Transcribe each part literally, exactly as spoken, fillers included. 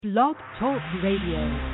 Blog Talk Radio.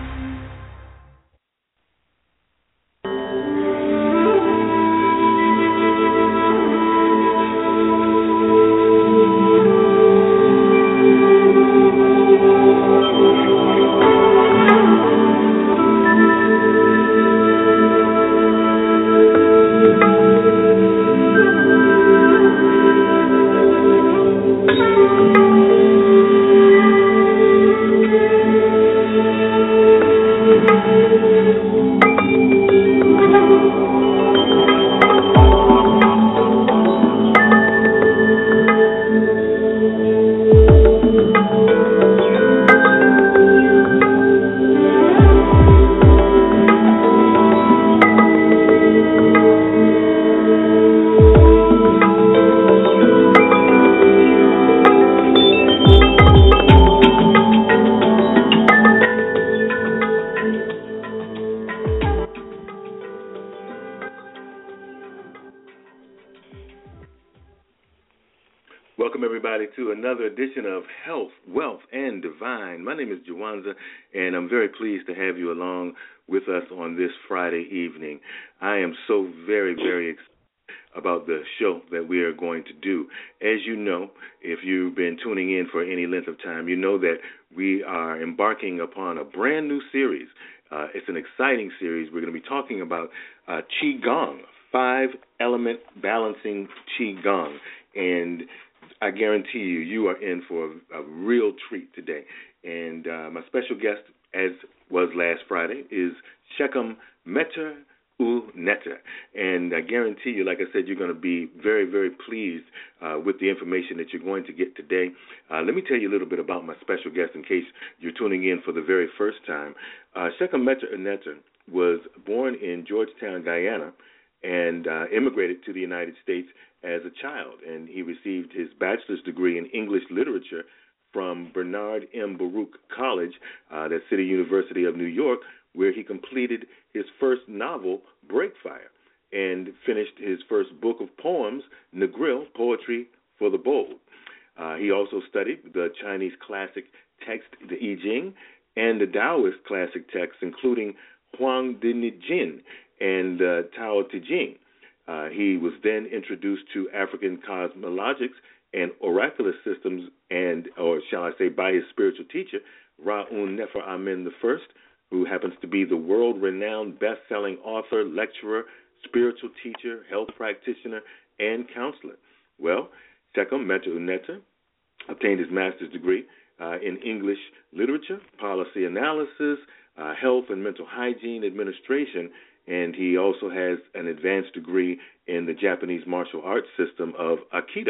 Welcome, everybody, to another edition of Health, Wealth, and Divine. My name is Jawanza, and I'm very pleased to have you along with us on this Friday evening. I am so very, very excited about the show that we are going to do. As you know, if you've been tuning in for any length of time, you know that we are embarking upon a brand new series. Uh, it's an exciting series. We're going to be talking about uh, Qigong, five-element balancing Qigong, and I guarantee you, you are in for a, a real treat today. And uh, my special guest, as was last Friday, is Shechem Metter U Netter. And I guarantee you, like I said, you're going to be very, very pleased uh, with the information that you're going to get today. Uh, let me tell you a little bit about my special guest in case you're tuning in for the very first time. Uh, Shechem Metter U Netter was born in Georgetown, Guyana, and uh, immigrated to the United States as a child, and he received his bachelor's degree in English literature from Bernard M. Baruch College, uh, the City University of New York, where he completed his first novel, Breakfire, and finished his first book of poems, Negril, Poetry for the Bold. Uh, he also studied the Chinese classic text, the I Ching, and the Taoist classic texts, including Huang De Jin and uh, Tao Te Ching. Uh, he was then introduced to African cosmologics and oracular systems, and, or shall I say, by his spiritual teacher, Ra'un Nefer Amen the First, who happens to be the world-renowned best-selling author, lecturer, spiritual teacher, health practitioner, and counselor. Well, Shechem Metter U Netter obtained his master's degree uh, in English literature, policy analysis, uh, health and mental hygiene administration, and he also has an advanced degree in the Japanese martial arts system of Aikido.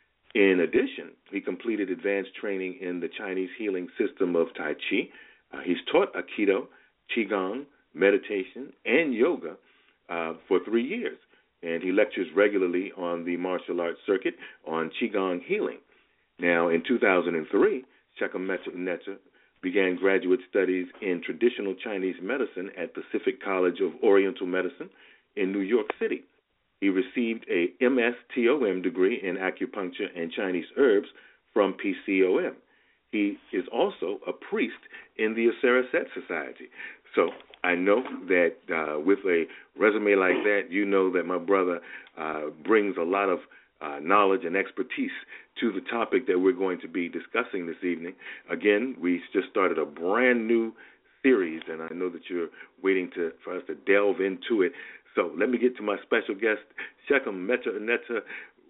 In addition, he completed advanced training in the Chinese healing system of Tai Chi. Uh, he's taught Aikido, Qigong, meditation, and yoga uh, for three years, and he lectures regularly on the martial arts circuit on Qigong healing. Now, in two thousand three, Shechem Metter U Netter began graduate studies in traditional Chinese medicine at Pacific College of Oriental Medicine in New York City. He received a M S T O M degree in acupuncture and Chinese herbs from P C O M. He is also a priest in the Asaraset Society. So I know that uh, with a resume like that, you know that my brother uh, brings a lot of Uh, knowledge and expertise to the topic that we're going to be discussing this evening. Again, we just started a brand new series, and I know that you're waiting to, for us to delve into it. So let me get to my special guest, Shechem Metter U Netter.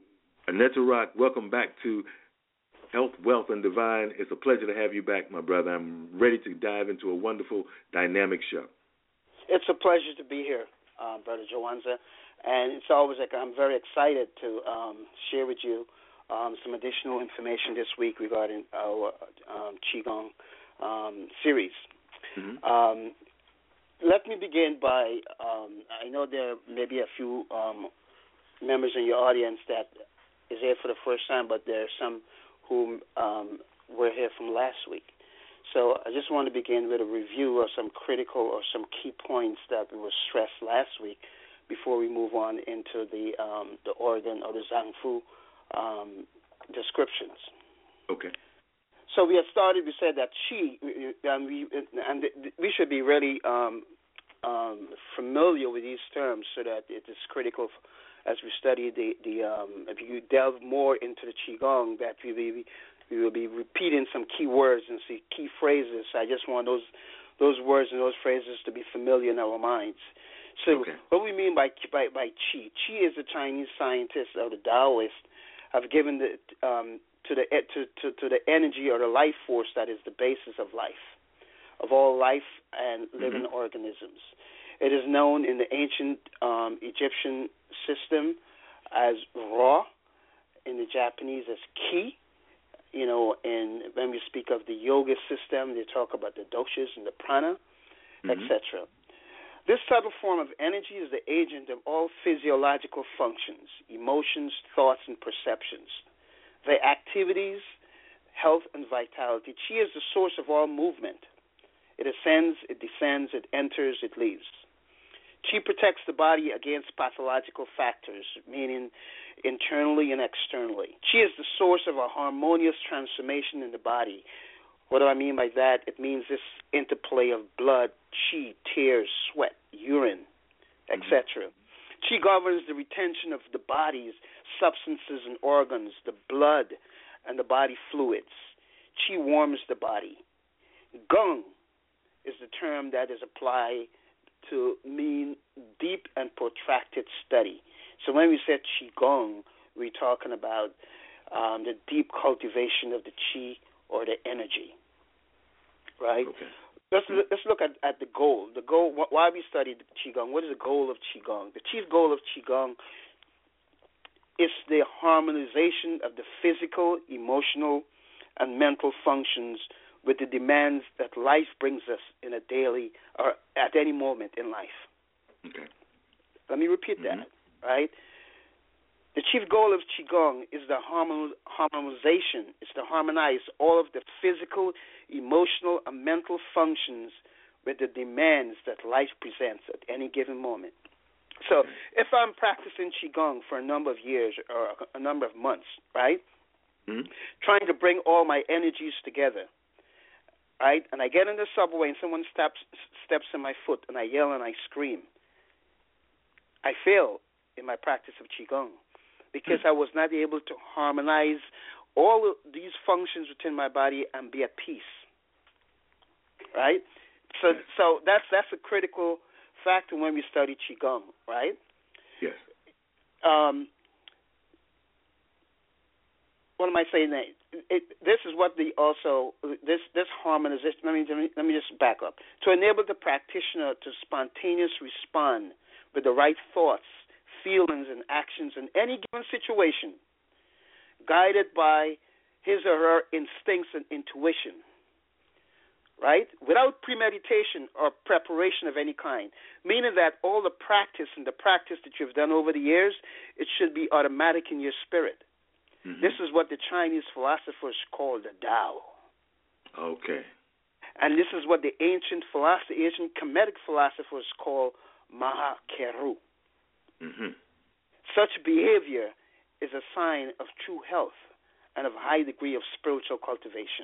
Neterak, welcome back to Health, Wealth, and Divine. It's a pleasure to have you back, my brother. I'm ready to dive into a wonderful, dynamic show. It's a pleasure to be here, uh, Brother Jawanza. And it's always like I'm very excited to um, share with you um, some additional information this week regarding our um, Qigong um, series. Mm-hmm. Um, let me begin by, um, I know there may be a few um, members in your audience that is here for the first time, but there are some who um, were here from last week. So I just want to begin with a review of some critical or some key points that were stressed last week before we move on into the um, the organ or the Zhang Fu um, descriptions. Okay. So we have started. We said that chi, and we and we should be really um, um, familiar with these terms so that it is critical as we study the the. Um, if you delve more into the qigong, that we be we will be repeating some key words and some key phrases. I just want those those words and those phrases to be familiar in our minds. So okay. what we mean by by by qi? Qi is the Chinese scientists or the Taoists have given the um, to the to, to to the energy or the life force that is the basis of life, of all life and living mm-hmm. organisms. It is known in the ancient um, Egyptian system as Ra, in the Japanese as Ki. You know, and when we speak of the yoga system, they talk about the doshas and the prana, mm-hmm. et cetera. This subtle form of energy is the agent of all physiological functions, emotions, thoughts, and perceptions. Their activities, health, and vitality. Qi is the source of all movement. It ascends, it descends, it enters, it leaves. Qi protects the body against pathological factors, meaning internally and externally. Qi is the source of a harmonious transformation in the body. What do I mean by that? It means this interplay of blood, qi, tears, sweat, urine, et cetera. Mm-hmm. Qi governs the retention of the body's substances and organs, the blood and the body fluids. Qi warms the body. Gong is the term that is applied to mean deep and protracted study. So when we say qigong, we're talking about um, the deep cultivation of the qi or the energy, right? Okay. Let's let's look at, at the goal. The goal. Why we study qigong? What is the goal of qigong? The chief goal of qigong is the harmonization of the physical, emotional, and mental functions with the demands that life brings us in a daily or at any moment in life. Okay. Let me repeat mm-hmm. that, right? The chief goal of qigong is the harmonization, is to harmonize all of the physical, emotional, and mental functions with the demands that life presents at any given moment. So if I'm practicing qigong for a number of years or a number of months, right, mm-hmm. trying to bring all my energies together, right, and I get in the subway and someone steps steps in my foot and I yell and I scream, I fail in my practice of qigong because I was not able to harmonize all of these functions within my body and be at peace, right? So, so that's that's a critical factor when we study qigong, right? Yes. Um, what am I saying? That it, this is what the also this this harmonization. Let me let me just back up. To enable the practitioner to spontaneously respond with the right thoughts, feelings, and actions in any given situation, guided by his or her instincts and intuition, right? Without premeditation or preparation of any kind, meaning that all the practice and the practice that you've done over the years, it should be automatic in your spirit. Mm-hmm. This is what the Chinese philosophers call the Tao. Okay. And this is what the ancient philosophy, ancient Kemetic philosophers call Maha Keru. Mm-hmm. Such behavior is a sign of true health and of a high degree of spiritual cultivation.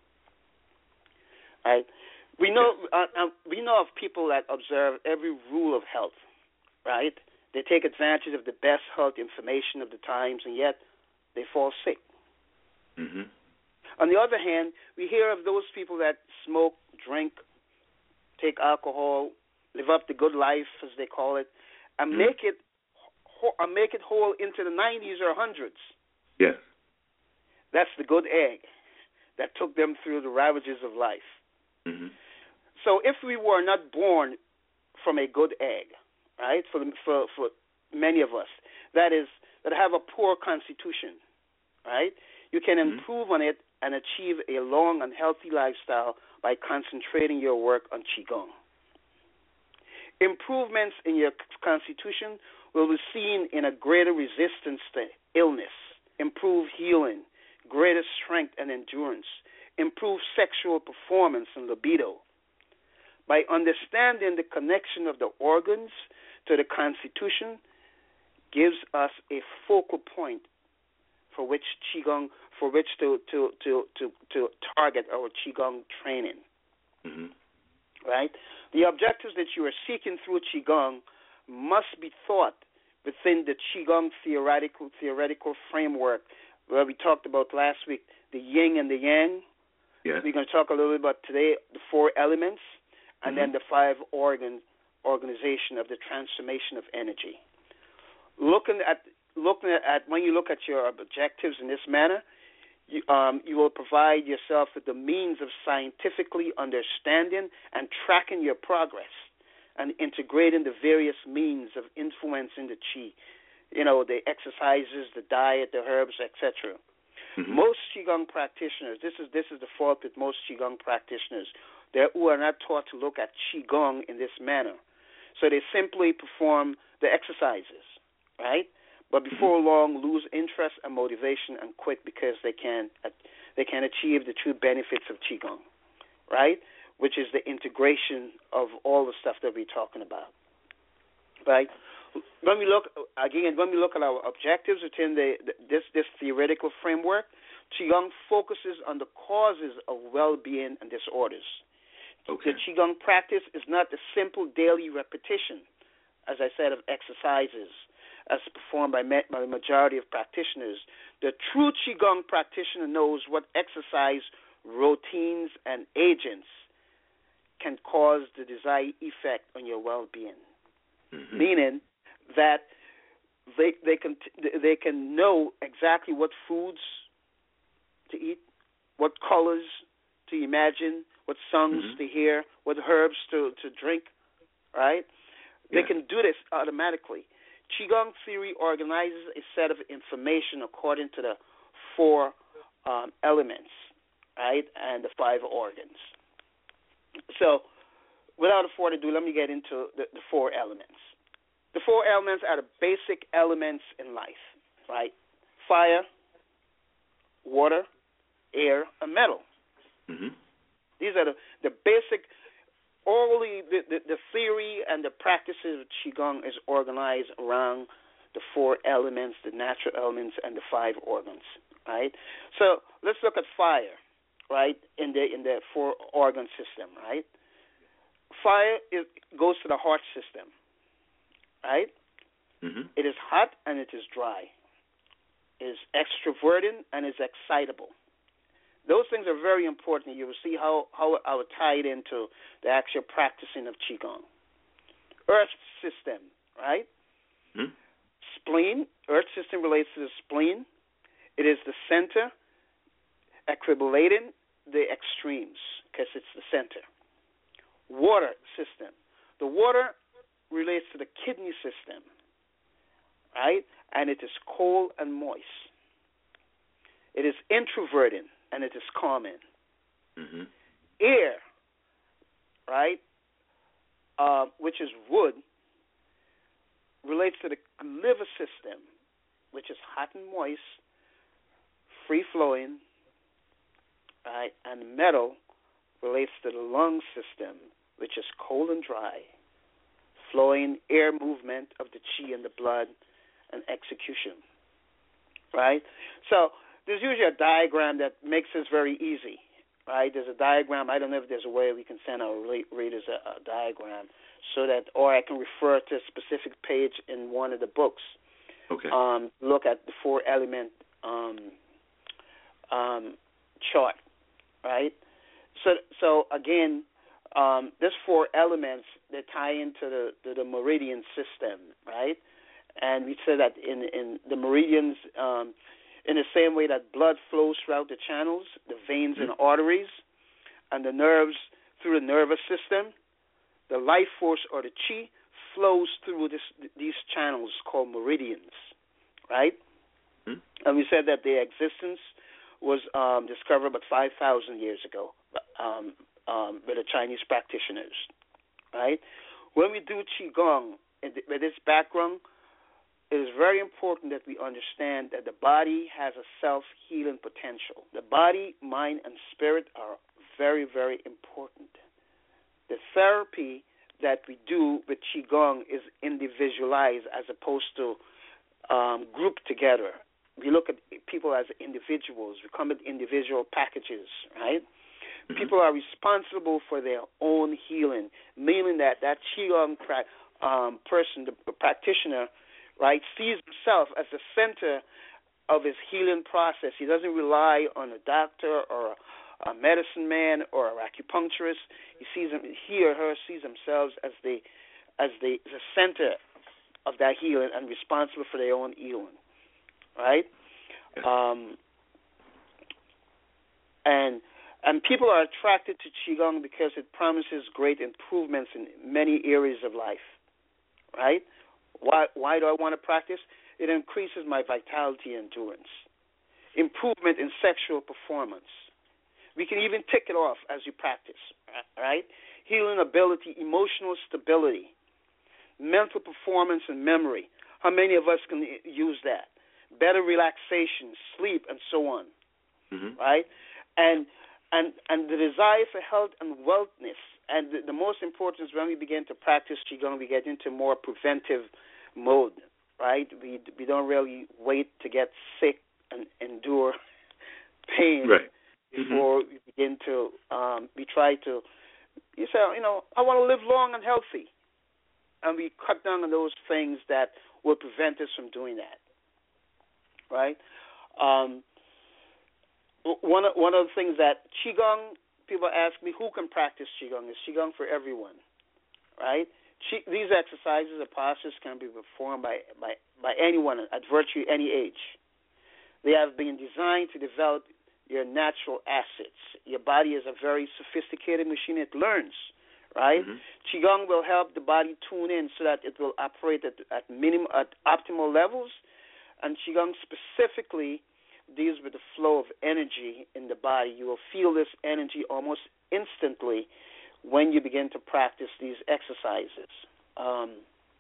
Right? We know uh, uh, we know of people that observe every rule of health. Right? They take advantage of the best health information of the times, and yet they fall sick. Mm-hmm. On the other hand, we hear of those people that smoke, drink, take alcohol, live up the good life, as they call it, and mm-hmm. make it uh, make it whole into the nineties or hundreds. Yes. That's the good egg that took them through the ravages of life. Mm-hmm. So if we were not born from a good egg, right, for, the, for for many of us, that is, that have a poor constitution, right, you can mm-hmm. improve on it and achieve a long and healthy lifestyle by concentrating your work on qigong. Improvements in your constitution will be seen in a greater resistance to illness, improved healing, greater strength and endurance, improved sexual performance and libido. By understanding the connection of the organs to the constitution gives us a focal point for which Qigong, for which to to to to, to target our Qigong training. Mm-hmm. Right? The objectives that you are seeking through Qigong must be thought within the Qigong theoretical theoretical framework where we talked about last week, the yin and the yang. Yes. We're going to talk a little bit about today the four elements and mm-hmm. then the five organ organization of the transformation of energy. Looking at looking at when you look at your objectives in this manner, you, um, you will provide yourself with the means of scientifically understanding and tracking your progress and integrating the various means of influencing the qi, you know, the exercises, the diet, the herbs, et cetera. Mm-hmm. Most Qigong practitioners, this is this is the fault with most Qigong practitioners, they who are not taught to look at Qigong in this manner. So they simply perform the exercises, right? But before mm-hmm. long, lose interest and motivation and quit because they can they can achieve the true benefits of Qigong, right? Which is the integration of all the stuff that we're talking about, right? When we look again, when we look at our objectives within the, the this this theoretical framework, Qigong focuses on the causes of well-being and disorders. Okay. The Qigong practice is not the simple daily repetition, as I said, of exercises as performed by, me, by the majority of practitioners. The true Qigong practitioner knows what exercise routines and agents can cause the desired effect on your well-being. Mm-hmm. Meaning that they they can they can know exactly what foods to eat, what colors to imagine, what songs mm-hmm. to hear, what herbs to, to drink, right? Yeah. They can do this automatically. Qigong theory organizes a set of information according to the four um, elements, right, and the five organs. So, without further ado, let me get into the, the four elements. The four elements are the basic elements in life, right? Fire, water, air, and metal. Mm-hmm. These are the, the basic, all the, the, the theory and the practices of Qigong is organized around the four elements, the natural elements, and the five organs, right? So let's look at fire, right, in the in the four organ system, right? Fire is, goes to the heart system, right? Mm-hmm. It is hot and it is dry. It is extroverting and is excitable. Those things are very important. You will see how, how I would tie it into the actual practicing of Qigong. Earth system, right? Mm-hmm. Spleen, earth system relates to the spleen. It is the center, equilibrating the extremes, because it's the center. Water system. The water relates to the kidney system, right? And it is cold and moist. It is introverting and it is calming. Mm-hmm. Air, right, uh, which is wood, relates to the liver system, which is hot and moist, free-flowing, right? And metal relates to the lung system, which is cold and dry, flowing air movement of the qi in the blood and execution, right? So there's usually a diagram that makes this very easy, right? There's a diagram. I don't know if there's a way we can send our readers a, a diagram so that, or I can refer to a specific page in one of the books. Okay. Um, look at the four element um, um, chart, right? So, so again, um, there's four elements that tie into the, the, the meridian system, right? And we say that in, in the meridians, um, in the same way that blood flows throughout the channels, the veins mm-hmm. and arteries, and the nerves through the nervous system, the life force or the qi flows through this, these channels called meridians, right? Mm-hmm. And we said that their existence was um, discovered about five thousand years ago um, um, by the Chinese practitioners, right? When we do Qigong, with this background, it is very important that we understand that the body has a self-healing potential. The body, mind, and spirit are very, very important. The therapy that we do with Qigong is individualized as opposed to um, grouped together. We look at people as individuals. We come in individual packages, right? Mm-hmm. People are responsible for their own healing, meaning that that Qigong pra- um, person, the, the practitioner, right, sees himself as the center of his healing process. He doesn't rely on a doctor or a, a medicine man or an acupuncturist. He sees him, he or her sees themselves as the as the, the center of that healing and responsible for their own healing, right? Um, and and people are attracted to Qigong because it promises great improvements in many areas of life, right? Why why do I want to practice? It increases my vitality and endurance, improvement in sexual performance. We can even tick it off as you practice, right? Healing ability, emotional stability, mental performance and memory. How many of us can use that? Better relaxation, sleep, and so on, mm-hmm. right? And and and the desire for health and wellness. And the, the most important is when we begin to practice Qigong, we get into more preventive mode, right? We we don't really wait to get sick and endure pain right. before mm-hmm. we begin to. Um, we try to. You say, you know, I want to live long and healthy, and we cut down on those things that will prevent us from doing that, right? Um, one of, one of the things that Qigong, people ask me, who can practice Qigong? Is Qigong for everyone, right? Qi, these exercises or postures can be performed by, by, by anyone at virtually any age. They have been designed to develop your natural assets. Your body is a very sophisticated machine. It learns, right? Mm-hmm. Qigong will help the body tune in so that it will operate at, at minimum, at optimal levels. And Qigong specifically deals with the flow of energy in the body. You will feel this energy almost instantly when you begin to practice these exercises. Um,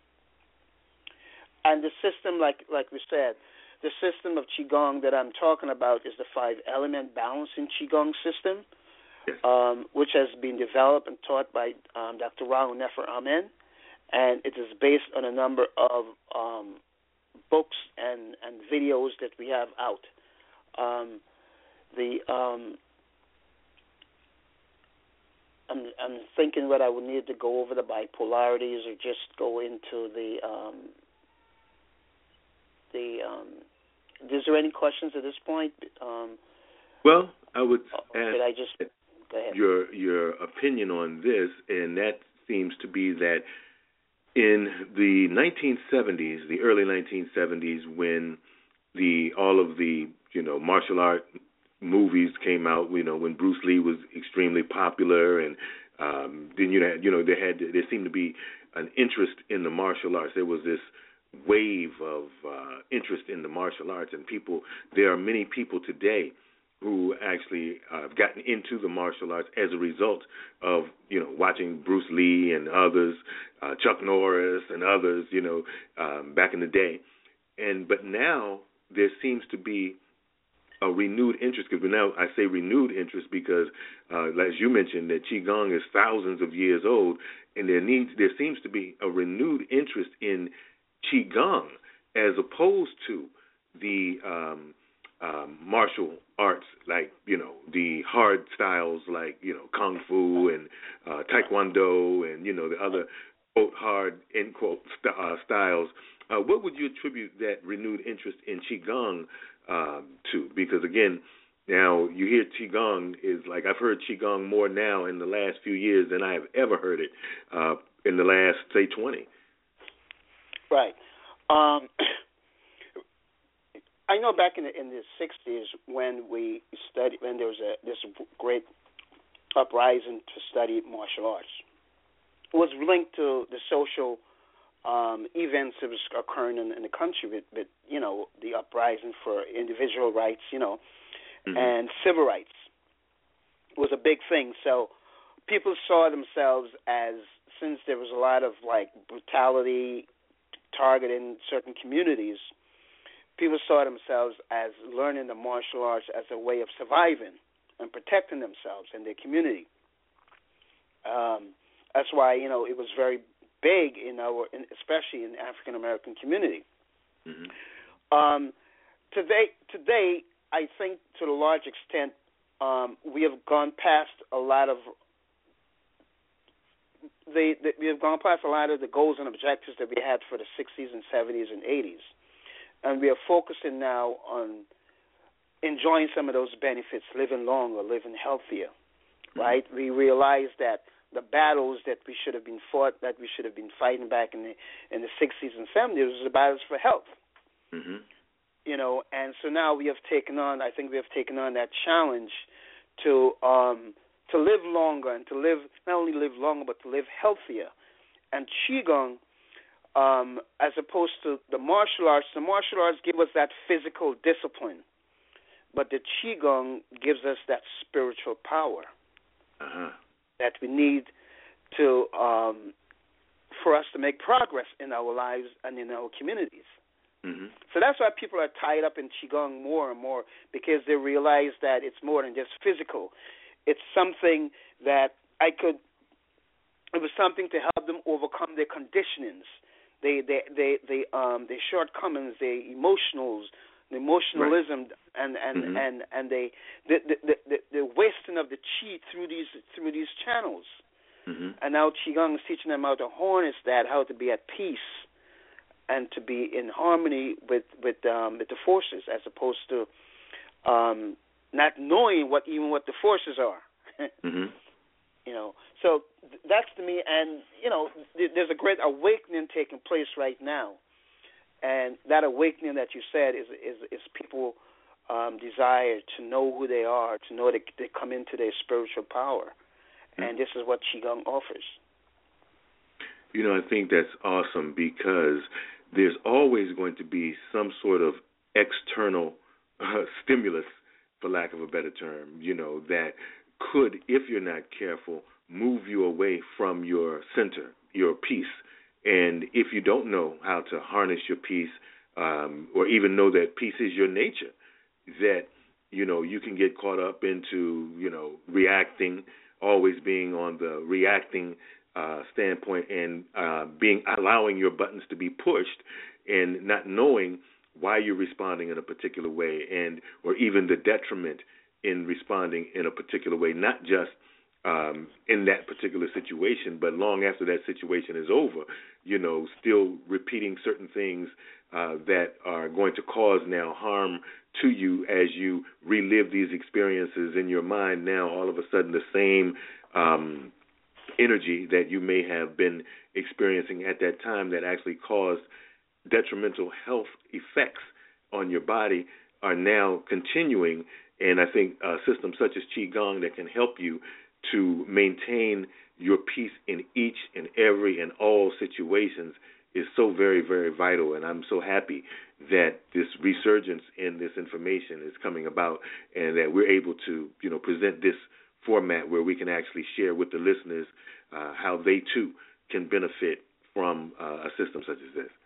and the system, like like we said, the system of Qigong that I'm talking about is the five-element balancing Qigong system, yes. um, which has been developed and taught by um, Doctor Rahul Nefer Amen, and it is based on a number of um, books and, and videos that we have out. Um, the um, I'm, I'm thinking whether I would need to go over the bipolarities or just go into the um, the. Um, is there any questions at this point? Um, well, I would did ask I just go ahead. your your opinion on this, and that seems to be that in the nineteen seventies, the early nineteen seventies, when the all of the you know martial art movies came out, you know when Bruce Lee was extremely popular, and um, then you know you know there had there seemed to be an interest in the martial arts. There was this wave of uh, interest in the martial arts, and people. There are many people today who actually uh, have gotten into the martial arts as a result of, you know, watching Bruce Lee and others, uh, Chuck Norris and others, you know, um, back in the day. And but now there seems to be a renewed interest, because now I say renewed interest because, uh, as you mentioned, that Qigong is thousands of years old, and there needs there seems to be a renewed interest in Qigong as opposed to the um, um, martial arts, like, you know, the hard styles like, you know, Kung Fu and uh, Taekwondo and, you know, the other, quote, hard, end quote, st- uh, styles. Uh, what would you attribute that renewed interest in Qigong um, to? Because, again, now you hear Qigong is like, I've heard Qigong more now in the last few years than I have ever heard it uh, in the last, say, twenty. Right. Um, I know back in the in the sixties when we studied, when there was a this great uprising to study martial arts, it was linked to the social um, events that was occurring in, in the country with, with, you know, the uprising for individual rights, you know, mm-hmm. and civil rights was a big thing. So people saw themselves as, since there was a lot of like brutality targeting certain communities, people saw themselves as learning the martial arts as a way of surviving and protecting themselves and their community. Um, that's why, you know, it was very big in our, in, especially in the African American community. Mm-hmm. Um, today, today, I think to a large extent, um, we have gone past a lot of the, the we have gone past a lot of the goals and objectives that we had for the sixties and seventies and eighties, and we are focusing now on enjoying some of those benefits, living longer, living healthier. Mm-hmm. Right? We realize that the battles that we should have been fought, that we should have been fighting back in the in the sixties and seventies, was the battles for health. Mm-hmm. You know, and so now we have taken on. I think we have taken on that challenge to um, to live longer and to live not only live longer but to live healthier. And Qigong, um, as opposed to the martial arts, the martial arts give us that physical discipline, but the Qigong gives us that spiritual power uh-huh. that we need to um, for us to make progress in our lives and in our communities. Mm-hmm. So that's why people are tied up in Qigong more and more, because they realize that it's more than just physical. It's something that I could, it was something to help them overcome their conditionings, they, they, they, they, um, their shortcomings, their emotionals, the emotionalism, right. and and, mm-hmm. and and they the the, the the wasting of the chi through these through these channels. Mm-hmm. And now Qigong is teaching them how to harness that, how to be at peace, and to be in harmony with with um, with the forces, as opposed to um, not knowing what even what the forces are. mm-hmm. You know, so th- that's to me, and you know, th- there's a great awakening taking place right now, and that awakening that you said is is, is people um, desire to know who they are, to know that they come into their spiritual power, mm-hmm. and this is what Qigong offers. You know, I think that's awesome, because there's always going to be some sort of external uh, stimulus, for lack of a better term, you know, that could, if you're not careful, move you away from your center, your peace. And if you don't know how to harness your peace, um, or even know that peace is your nature, that, you know, you can get caught up into, you know, reacting, always being on the reacting Uh, standpoint, and uh, being allowing your buttons to be pushed, and not knowing why you're responding in a particular way, and or even the detriment in responding in a particular way, not just um, in that particular situation, but long after that situation is over, you know, still repeating certain things uh, that are going to cause now harm to you as you relive these experiences in your mind. Now, all of a sudden, the same um, energy that you may have been experiencing at that time that actually caused detrimental health effects on your body are now continuing. And I think uh, systems such as Qigong that can help you to maintain your peace in each and every and all situations is so very, very vital. And I'm so happy that this resurgence in this information is coming about, and that we're able to, you know, present this format where we can actually share with the listeners uh, how they too can benefit from uh, a system such as this.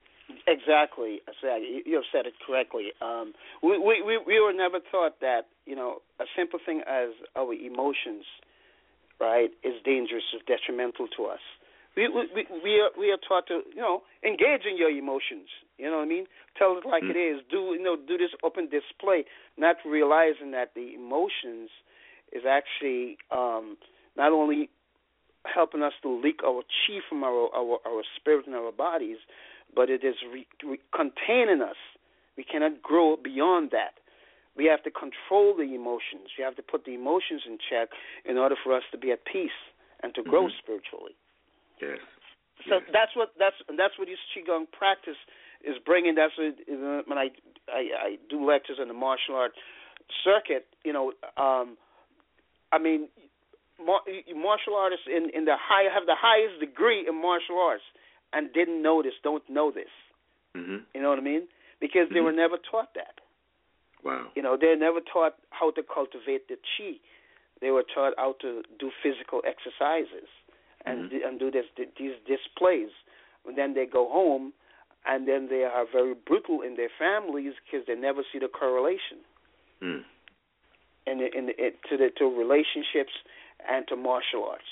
Exactly. You have said it correctly. Um, we, we we were never taught that, you know, a simple thing as our emotions, right, is dangerous, is detrimental to us. We we we are we are taught to, you know, engage in your emotions. You know what I mean? Tell it like mm-hmm. it is. Do you know? Do this open display, not realizing that the emotions is actually um, not only helping us to leak our chi from our, our, our spirit and our bodies, but it is re, re, containing us. We cannot grow beyond that. We have to control the emotions. We have to put the emotions in check in order for us to be at peace and to grow mm-hmm. spiritually. Yes. So yes. that's what that's that's what this Qigong practice is bringing. That's what, when I, I I do lectures on the martial art circuit. You know. Um, I mean, martial artists in, in the high have the highest degree in martial arts and didn't know this, don't know this. Mm-hmm. You know what I mean? Because they mm-hmm. were never taught that. Wow. You know, they were never taught how to cultivate the chi. They were taught how to do physical exercises and mm-hmm. and do this these displays. And then they go home, and then they are very brutal in their families because they never see the correlation. Mm. In, the, in, the, in to the to relationships and to martial arts.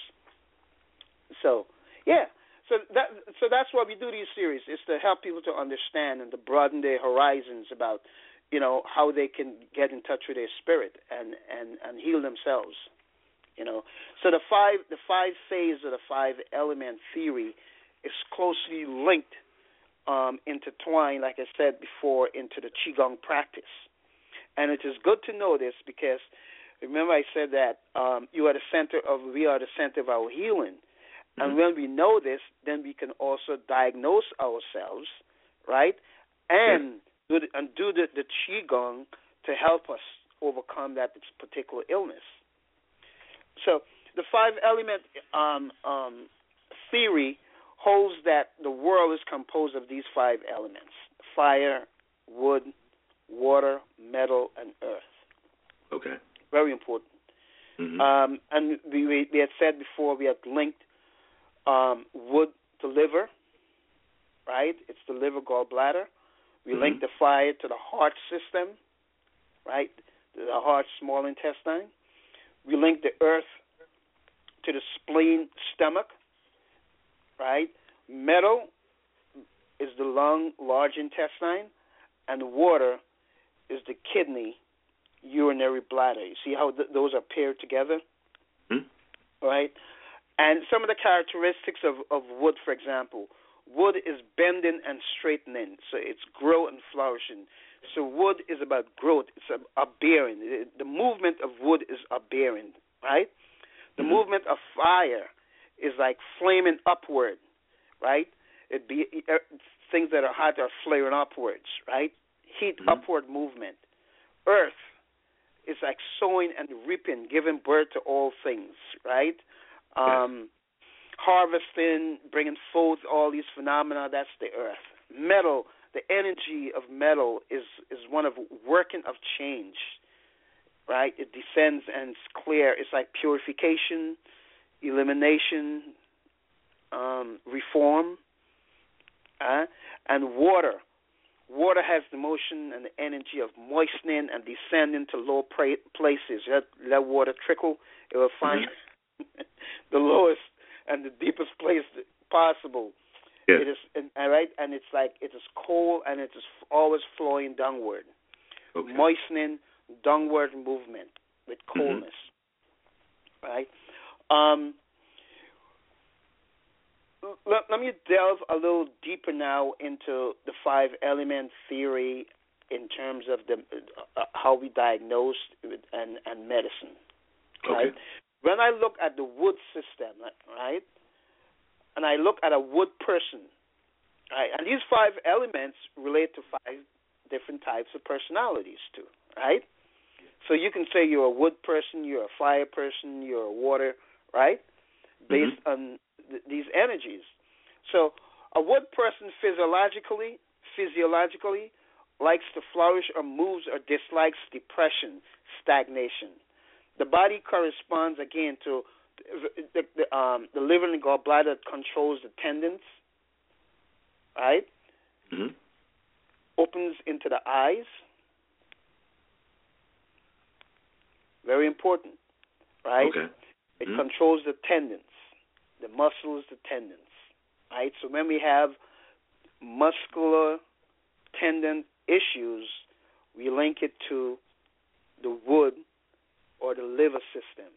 So yeah, so that so that's why we do these series. It's to help people to understand and to broaden their horizons about, you know, how they can get in touch with their spirit and, and, and heal themselves. You know, so the five the five phase of the five element theory is closely linked, um, intertwined, like I said before, into the Qigong practice. And it is good to know this because remember I said that um, you are the center of we are the center of our healing, mm-hmm. and when we know this, then we can also diagnose ourselves, right, and do the, and do the, the Qigong to help us overcome that particular illness. So the five element um, um, theory holds that the world is composed of these five elements: fire, wood, water, metal, and earth. Okay. Very important. Mm-hmm. Um, and we, we, we had said before we had linked um, wood to liver, right? It's the liver gallbladder. We mm-hmm. linked the fire to the heart system, right? The heart, small intestine. We link the earth to the spleen, stomach, right? Metal is the lung, large intestine, and water is the kidney, urinary bladder. You see how th- those are paired together? Hmm? Right? And some of the characteristics of, of wood, for example, wood is bending and straightening, so it's growth and flourishing. So wood is about growth. It's a, a bearing. The movement of wood is a bearing, right? The mm-hmm. movement of fire is like flaming upward, right? It be uh, things that are hot are flaring upwards, right? Heat, mm-hmm. upward movement. Earth is like sowing and reaping, giving birth to all things, right? Um, yes. Harvesting, bringing forth all these phenomena, that's the earth. Metal, the energy of metal is, is one of working of change, right? It descends and it's clear. It's like purification, elimination, um, reform, uh, and water. Water has the motion and the energy of moistening and descending to low pra- places. Let, let water trickle. It will find mm-hmm. the lowest and the deepest place possible. Yes. It is, and, right, and it's like it is cold and it is always flowing downward, okay. moistening downward movement with coldness, mm-hmm. right? Um, let, let me delve a little deeper now into the five element theory in terms of the uh, how we diagnose and, and medicine, right? Okay. When I look at the wood system, right, and I look at a wood person, right, and these five elements relate to five different types of personalities too, right? So you can say you're a wood person, you're a fire person, you're a water, right, based mm-hmm. on th- these energies. So a wood person physiologically, physiologically likes to flourish or moves or dislikes depression, stagnation. The body corresponds, again, to the, the, um, the liver and gallbladder controls the tendons, right? Mm-hmm. Opens into the eyes. Very important, right? Okay. It mm-hmm. controls the tendons, the muscles, the tendons, right? So when we have muscular tendon issues, we link it to the wood or the liver system.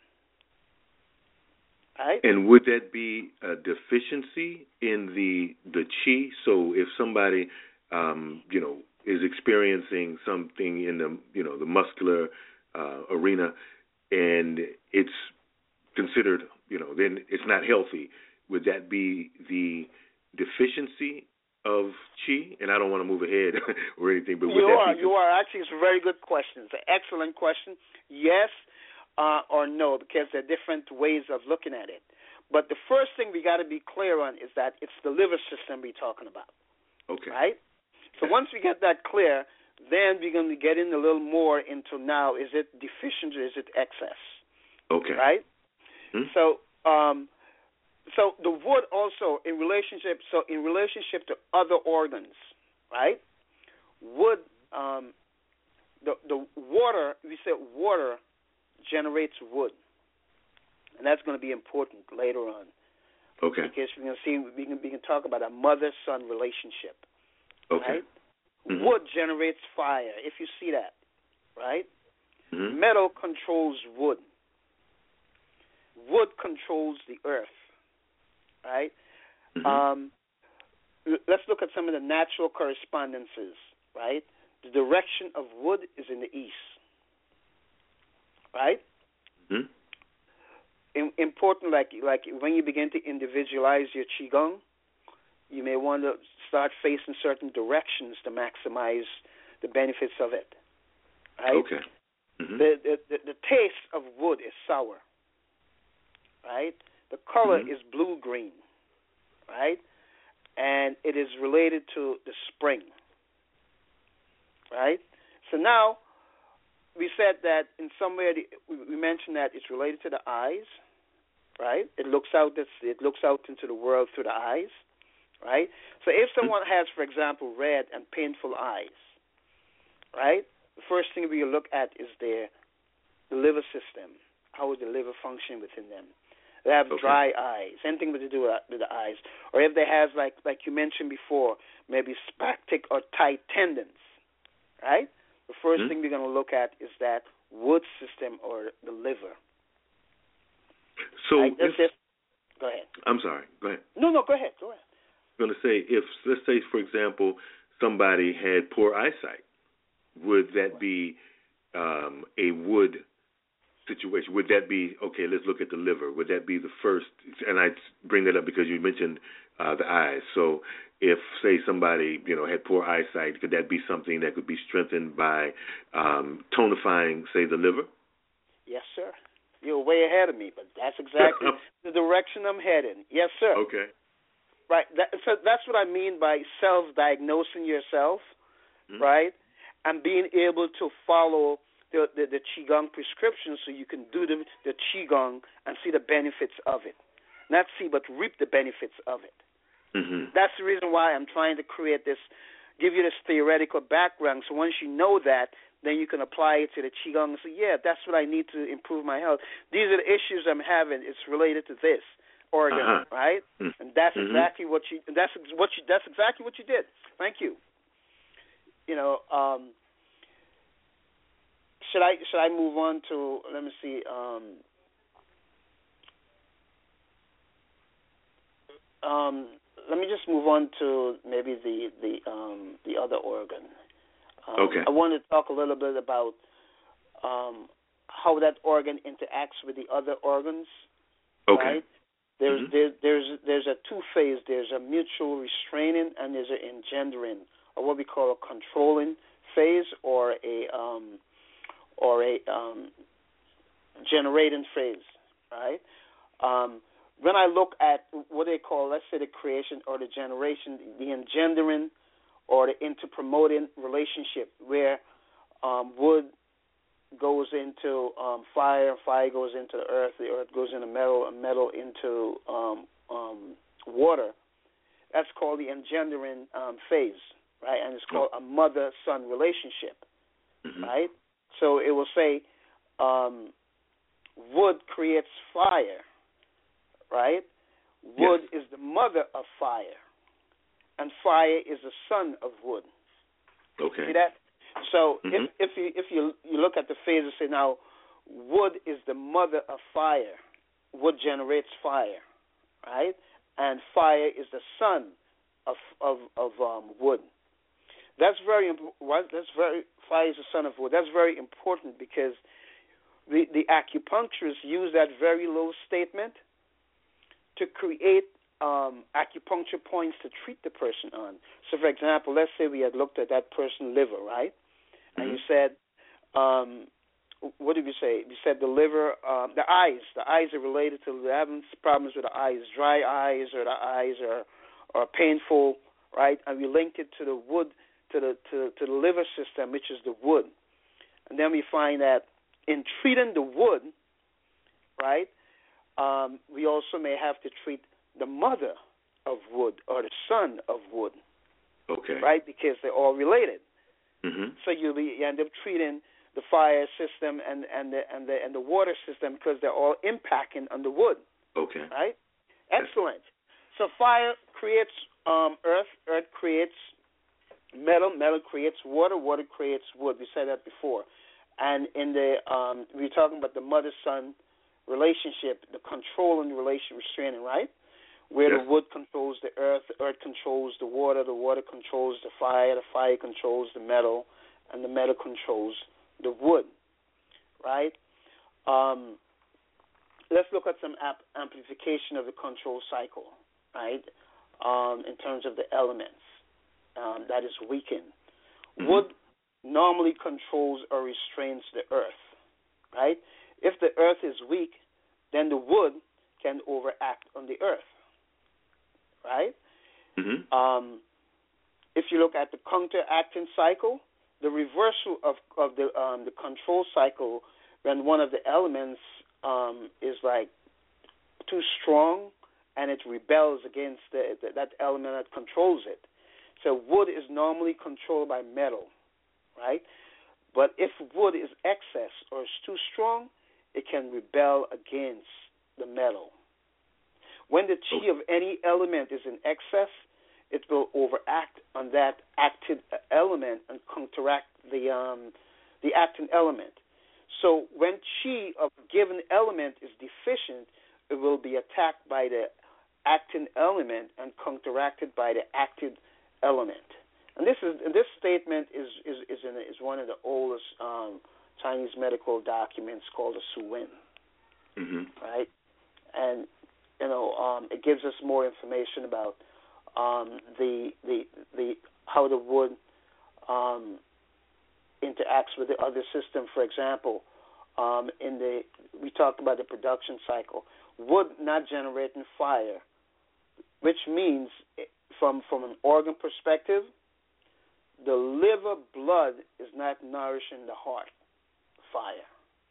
Right? And would that be a deficiency in the the chi? So if somebody, um, you know, is experiencing something in the, you know, the muscular uh, arena, and it's considered, you know, then it's not healthy, would that be the deficiency of chi? And I don't want to move ahead or anything, but would you that are, be... You are. Actually, it's a very good question. It's an excellent question. Yes uh, or no, because there are different ways of looking at it. But the first thing we got to be clear on is that it's the liver system we're talking about. Okay. Right? So once we get that clear, then we're going to get in a little more into now, is it deficient or is it excess? Okay. Right? Hmm? So... Um, So the wood also in relationship, so in relationship to other organs, right? Wood, um, the the water, we said water generates wood, and that's going to be important later on. Okay. Because we're going to see, we can we can talk about a mother-son relationship, okay. right? Mm-hmm. Wood generates fire, if you see that, right? Mm-hmm. Metal controls wood. Wood controls the earth, right? Mm-hmm. Um, let's look at some of the natural correspondences, right? The direction of wood is in the east, right? Mm-hmm. In, important, like like when you begin to individualize your qigong, you may want to start facing certain directions to maximize the benefits of it, right? Okay. Mm-hmm. The, the, the the taste of wood is sour, right? The color Mm-hmm. is blue-green, right? And it is related to the spring, right? So now we said that in some way we mentioned that it's related to the eyes, right? It looks out this it looks out into the world through the eyes, right? So if someone has, for example, red and painful eyes, right? The first thing we look at is their the liver system. How is the liver functioning within them? They have Okay. dry eyes, anything to do with, with the eyes. Or if they have, like like you mentioned before, maybe spastic or tight tendons, right? The first Mm-hmm. thing we're going to look at is that wood system or the liver. So, Right? if, This, go ahead. I'm sorry. Go ahead. No, no, go ahead. Go ahead. I'm going to say, if, let's say, for example, somebody had poor eyesight, would that be um, a wood situation? Would that be, okay, let's look at the liver. Would that be the first? And I bring that up because you mentioned uh, the eyes. So if, say, somebody, you know, had poor eyesight, could that be something that could be strengthened by um, tonifying, say, the liver? Yes, sir. You're way ahead of me, but that's exactly the direction I'm heading. Yes, sir. Okay. Right. That, so that's what I mean by self-diagnosing yourself, Mm-hmm. right, and being able to follow the, the, the Qigong prescription so you can do the, the Qigong and see the benefits of it. Not see, but reap the benefits of it. Mm-hmm. That's the reason why I'm trying to create this, give you this theoretical background. So once you know that, then you can apply it to the Qigong and say, yeah, that's what I need to improve my health. These are the issues I'm having. It's related to this organ, Uh-huh. right? Mm-hmm. And that's Mm-hmm. exactly what you. That's what you. That's exactly what you did. Thank you. You know, um, should I should I move on to? Let me see. Um, um, let me just move on to maybe the the um, the other organ. Um, Okay. I want to talk a little bit about um, how that organ interacts with the other organs. Okay. Right? There's Mm-hmm. there, there's there's a two phase. There's a mutual restraining and there's an engendering, or what we call a controlling phase, or a um, or a um, generating phase. Right? Um, when I look at what they call, let's say, the creation or the generation, the engendering or the interpromoting relationship, where um, wood goes into um, fire, fire goes into the earth, the earth goes into metal, and metal into um, um, water. That's called the engendering um, phase, right? And it's called a mother-son relationship, Mm-hmm. right? So it will say um, wood creates fire, right? Wood Yes. is the mother of fire, and fire is the son of wood. Okay. See that? So Mm-hmm. if if you if you you look at the phase and say now, wood is the mother of fire. Wood generates fire, right? And fire is the son of of of um, wood. That's very important. That's very fire is the son of wood. That's very important because the the acupuncturists use that very little statement to create um, acupuncture points to treat the person on. So, for example, let's say we had looked at that person's liver, right? And Mm-hmm. you said, um, what did we say? We said the liver, um, the eyes. The eyes are related to having problems with the eyes, dry eyes, or the eyes are are painful, right? And we linked it to the wood, to the to, to the liver system, which is the wood. And then we find that in treating the wood, right, um, we also may have to treat the mother of wood or the son of wood, Okay. right? Because they're all related. Mm-hmm. So you, be, you end up treating the fire system and, and the and the and the water system because they're all impacting on the wood, Okay. right? Excellent. So fire creates um, earth. Earth creates metal, metal creates water, water creates wood. We said that before. And in the um, we were talking about the mother-son relationship, the controlling relation, restraining, right? Where yes. the wood controls the earth, the earth controls the water, the water controls the fire, the fire controls the metal, and the metal controls the wood, right? Um, let's look at some ap- amplification of the control cycle, right, um, in terms of the elements um, that is weakened. Mm-hmm. Wood normally controls or restrains the earth, right? If the earth is weak, then the wood can overact on the earth, right? Mm-hmm. Um, if you look at the counteracting cycle, the reversal of, of the um, the control cycle, when one of the elements um, is like too strong and it rebels against the, the, that element that controls it. So wood is normally controlled by metal, right? But if wood is excess or is too strong, it can rebel against the metal. When the chi of any element is in excess, it will overact on that active element and counteract the um, the acting element. So when chi of a given element is deficient, it will be attacked by the acting element and counteracted by the active element. And this is and this statement is is is, in, is one of the oldest um, Chinese medical documents called the Su Wen, mm-hmm. right? And you know um, it gives us more information about um, the the the how the wood um, interacts with the other system. For example, um, in the we talked about the production cycle, wood not generating fire, which means from from an organ perspective, the liver blood is not nourishing the heart fire.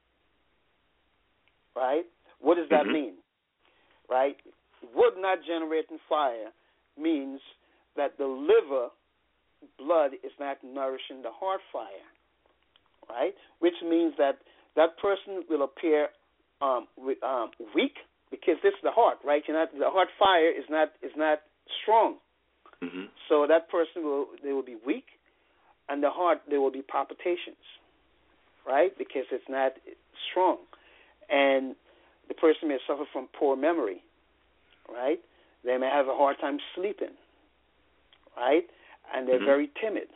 Right? What does that mm-hmm. mean? Right? Wood not generating fire means that the liver blood is not nourishing the heart fire. Right? Which means that that person will appear um, um, weak because this is the heart, right? You're not, the heart fire is not is not strong. Mm-hmm. So that person will they will be weak, and the heart there will be palpitations, right? Because it's not strong, and the person may suffer from poor memory, right? They may have a hard time sleeping, right? And they're mm-hmm. very timid,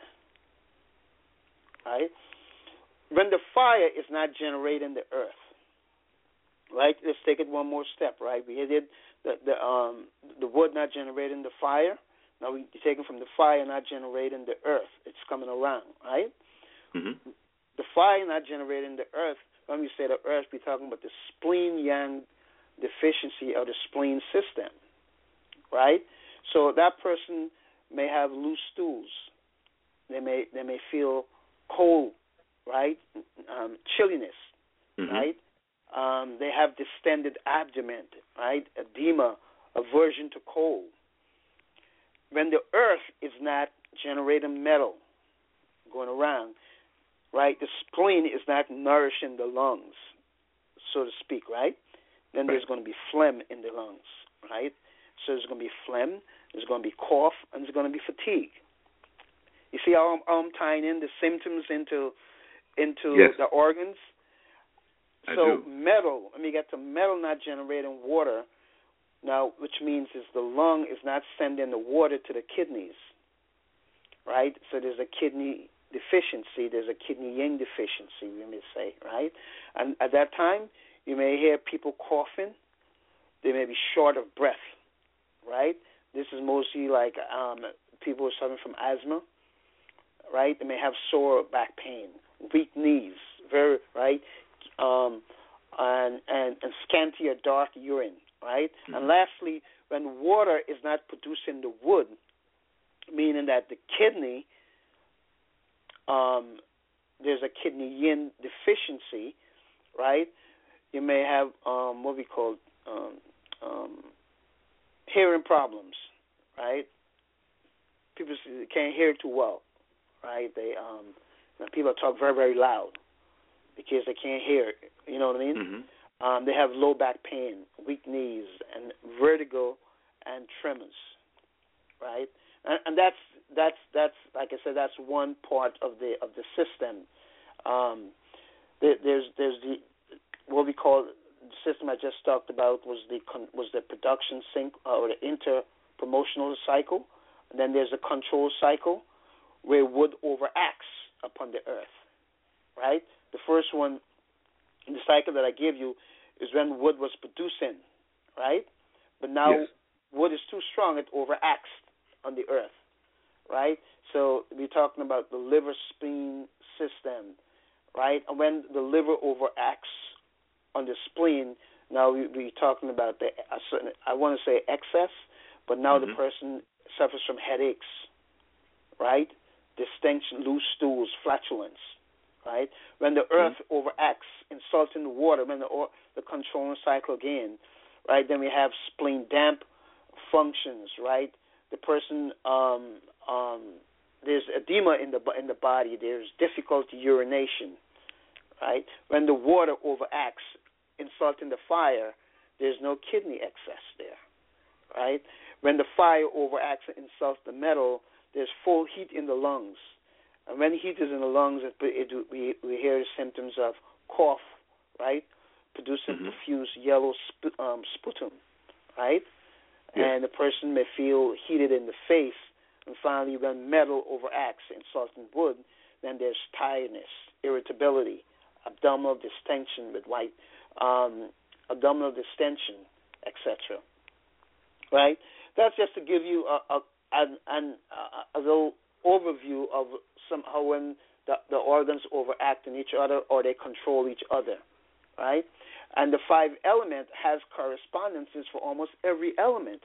right? When the fire is not generating the earth, right? Let's take it one more step, right? We did the the um the wood not generating the fire. Now we take it from the fire not generating the earth. It's coming around, right? Mm-hmm. The fire not generating the earth. When we say the earth, we're talking about the spleen yang deficiency of the spleen system, right? So that person may have loose stools. They may they may feel cold, right? Um, chilliness, mm-hmm. right? Um, they have distended abdomen, right? Edema, aversion to cold. When the earth is not generating metal going around, right, the spleen is not nourishing the lungs, so to speak, right? Then there's going to be phlegm in the lungs, right? So there's going to be phlegm, there's going to be cough, and there's going to be fatigue. You see how I'm, how I'm tying in the symptoms into into yes. the organs? I So do. metal, let me get to metal not generating water. Now, which means is the lung is not sending the water to the kidneys, right? So there's a kidney deficiency. There's a kidney yin deficiency, we may say, right? And at that time, you may hear people coughing. They may be short of breath, right? This is mostly like um, people who are suffering from asthma, right? They may have sore back pain, weak knees, very right, um, and, and and scanty or dark urine. Right? Mm-hmm. And lastly, when water is not producing the wood, meaning that the kidney, um, there's a kidney yin deficiency, right? You may have um, what we call um, um, hearing problems, right? People can't hear too well, right? They um, people talk very, very loud because they can't hear. You know what I mean? Mm-hmm. Um, they have low back pain, weak knees, and vertigo and tremors, right? And, and that's that's that's like I said, that's one part of the of the system. Um, there, there's there's the what we call the system I just talked about was the was the production sync uh, or the inter-promotional cycle, and then there's a control cycle where wood overacts upon the earth, right? The first one, the cycle that I give you, is when wood was producing, right? But now yes. wood is too strong; it overacts on the earth, right? So we're talking about the liver spleen system, right? And when the liver overacts on the spleen, now we, we're talking about the a certain, I want to say excess, but now mm-hmm. the person suffers from headaches, right? Distension, loose stools, flatulence, right? When the earth mm-hmm. overacts, insulting the water, when the or, the controlling cycle again, right? Then we have spleen damp functions, right? The person, um, um, there's edema in the in the body. There's difficulty urination, right? When the water overacts, insulting the fire, there's no kidney excess there, right? When the fire overacts and insults the metal, there's full heat in the lungs. And when heat is in the lungs, it, it, we, we hear the symptoms of cough, right? Producing mm-hmm. profuse yellow sp- um, sputum, right? Yeah. And the person may feel heated in the face. And finally, when metal overacts, insulting wood, then there's tiredness, irritability, abdominal distension with white, um, abdominal distension, et cetera. Right? That's just to give you a, a, an, an, a, a little overview of somehow when the, the organs overact in each other or they control each other. Right? And the five element has correspondences for almost every element.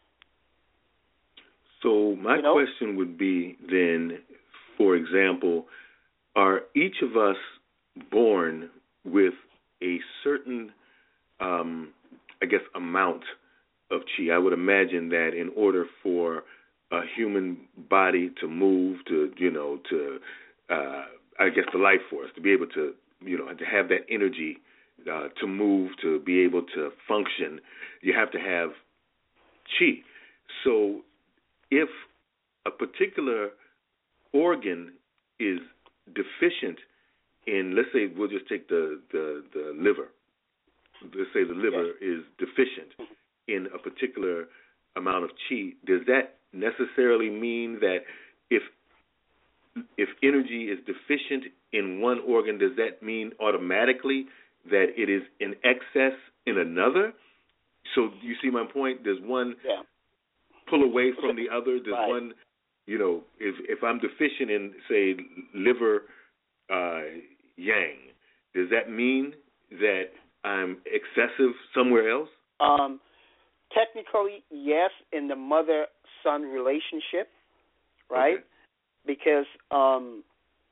So my you know? question would be then, for example, are each of us born with a certain, um, I guess, amount of chi? I would imagine that in order for a human body to move, to, you know, to, uh, I guess, the life force, to be able to, you know, to have that energy uh, to move, to be able to function, you have to have chi. So if a particular organ is deficient in, let's say, we'll just take the, the, the liver. Let's say the liver yes. is deficient in a particular amount of chi. Does that necessarily mean that if if energy is deficient in one organ, does that mean automatically that it is in excess in another? So you see my point? Does one yeah. pull away from the other? Does right. one, you know, if if I'm deficient in, say, liver uh, yang, does that mean that I'm excessive somewhere else? Um, technically, yes, in the mother-son relationship, right? Okay. Because um,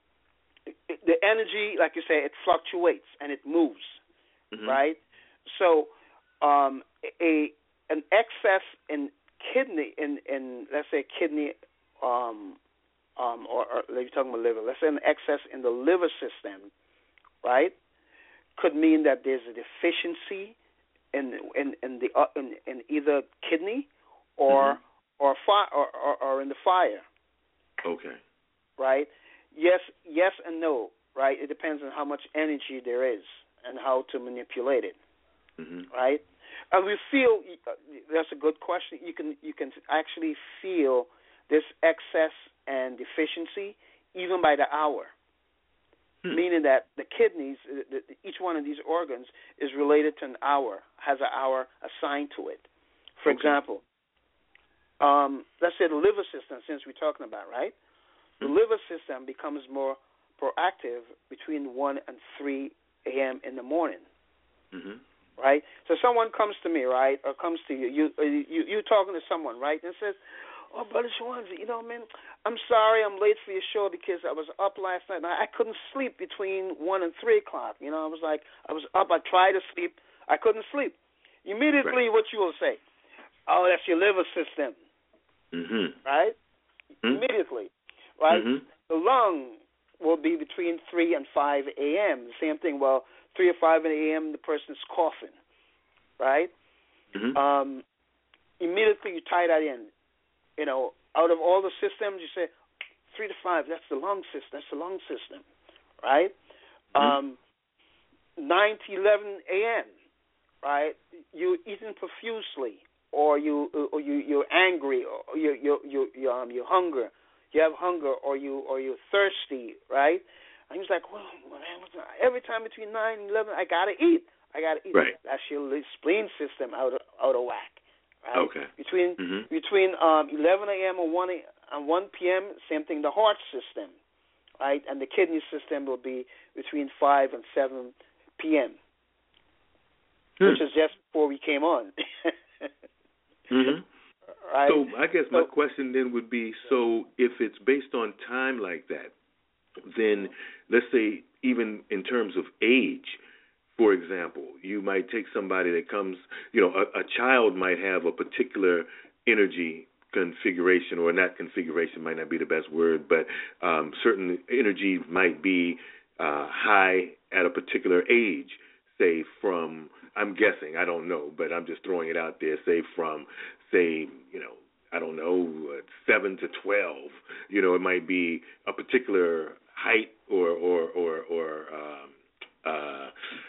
the energy, like you say, it fluctuates and it moves, mm-hmm. right? So um, a an excess in kidney, in, in let's say kidney, um, um, or, or you're talking about liver, let's say an excess in the liver system, right, could mean that there's a deficiency in in in the uh, in, in either kidney or mm-hmm. or, fi- or, or or in the fire. Okay. Right? Yes, yes and no. Right? It depends on how much energy there is and how to manipulate it. Mm-hmm. Right? And we feel uh, that's a good question. You can you can actually feel this excess and deficiency even by the hour. Hmm. Meaning that the kidneys, the, the, each one of these organs is related to an hour, has an hour assigned to it. For okay. example, um, let's say the liver system, since we're talking about, right? The hmm. liver system becomes more proactive between one and three a.m. in the morning, mm-hmm. right? So someone comes to me, right, or comes to you, you, you, you're talking to someone, right, and says, oh, Brother Shawanza, you know, man, I'm sorry I'm late for your show because I was up last night and I couldn't sleep between one and three o'clock. You know, I was like, I was up, I tried to sleep, I couldn't sleep. Immediately right. what you will say, oh, that's your liver system, mm-hmm. right? Mm-hmm. Immediately, right? Mm-hmm. The lung will be between three and five a.m. The same thing, well, three or five a.m. the person's coughing, right? Mm-hmm. Um, immediately you tie that in. you know, out of all the systems, you say three to five. That's the lung system. That's the lung system, right? Mm-hmm. Um, nine to eleven a.m. Right? You're eating profusely, or you or you you're angry, or you you you you um you hunger, you have hunger, or you or you're thirsty, right? And he was like, well, man, every time between nine and eleven, I gotta eat. I gotta eat. Right. That's your spleen system out of out of whack. Right? Okay. Between mm-hmm. between um, eleven a.m. and one and one p.m. same thing. The heart system, right, and the kidney system will be between five and seven p.m. Hmm. Which is just before we came on. mm-hmm. Right. So I guess my so, question then would be: so if it's based on time like that, then let's say even in terms of age. For example, you might take somebody that comes, you know, a, a child might have a particular energy configuration, or not configuration might not be the best word, but um, certain energy might be uh, high at a particular age, say from, I'm guessing, I don't know, but I'm just throwing it out there, say from, say, you know, I don't know, seven to twelve, you know, it might be a particular height or, or, or, or um, uh,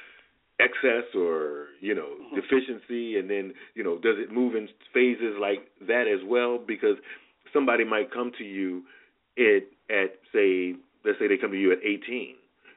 excess or, you know, mm-hmm. deficiency, and then, you know, does it move in phases like that as well? Because somebody might come to you at, at say, let's say they come to you at eighteen,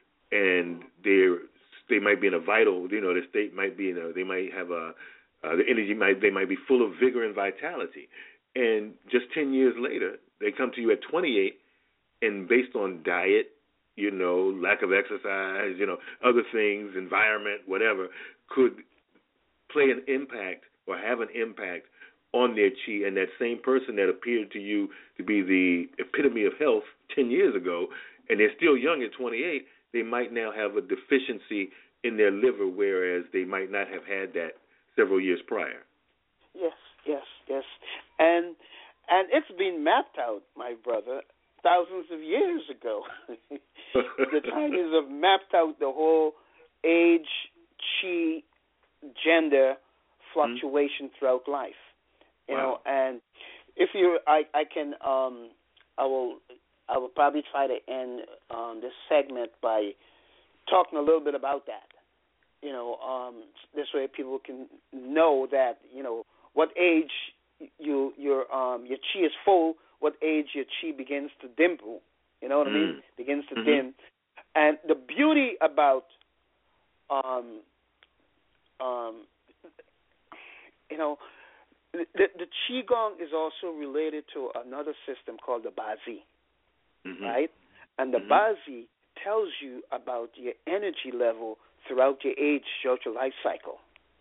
and they're, they might be in a vital, you know, the state might be in a, they might have a, uh, the energy might, they might be full of vigor and vitality. And just ten years later, they come to you at twenty-eight, and based on diet, you know, lack of exercise, you know, other things, environment, whatever, could play an impact or have an impact on their chi. And that same person that appeared to you to be the epitome of health ten years ago, and they're still young at twenty-eight, they might now have a deficiency in their liver, whereas they might not have had that several years prior. Yes, yes, yes. And and it's been mapped out, my brother, thousands of years ago. The Chinese have mapped out the whole age, chi, gender fluctuation mm-hmm. throughout life. You wow. know, and if you, I, I can, um, I will, I will probably try to end um, this segment by talking a little bit about that. You know, um, this way people can know that, you know, what age you your um your chi is full, what age your chi begins to dimple, you know what mm. I mean? Begins to mm-hmm. dim. And the beauty about um um you know the the qigong is also related to another system called the bazi, mm-hmm. right? And the mm-hmm. bazi tells you about your energy level throughout your age, throughout your life cycle,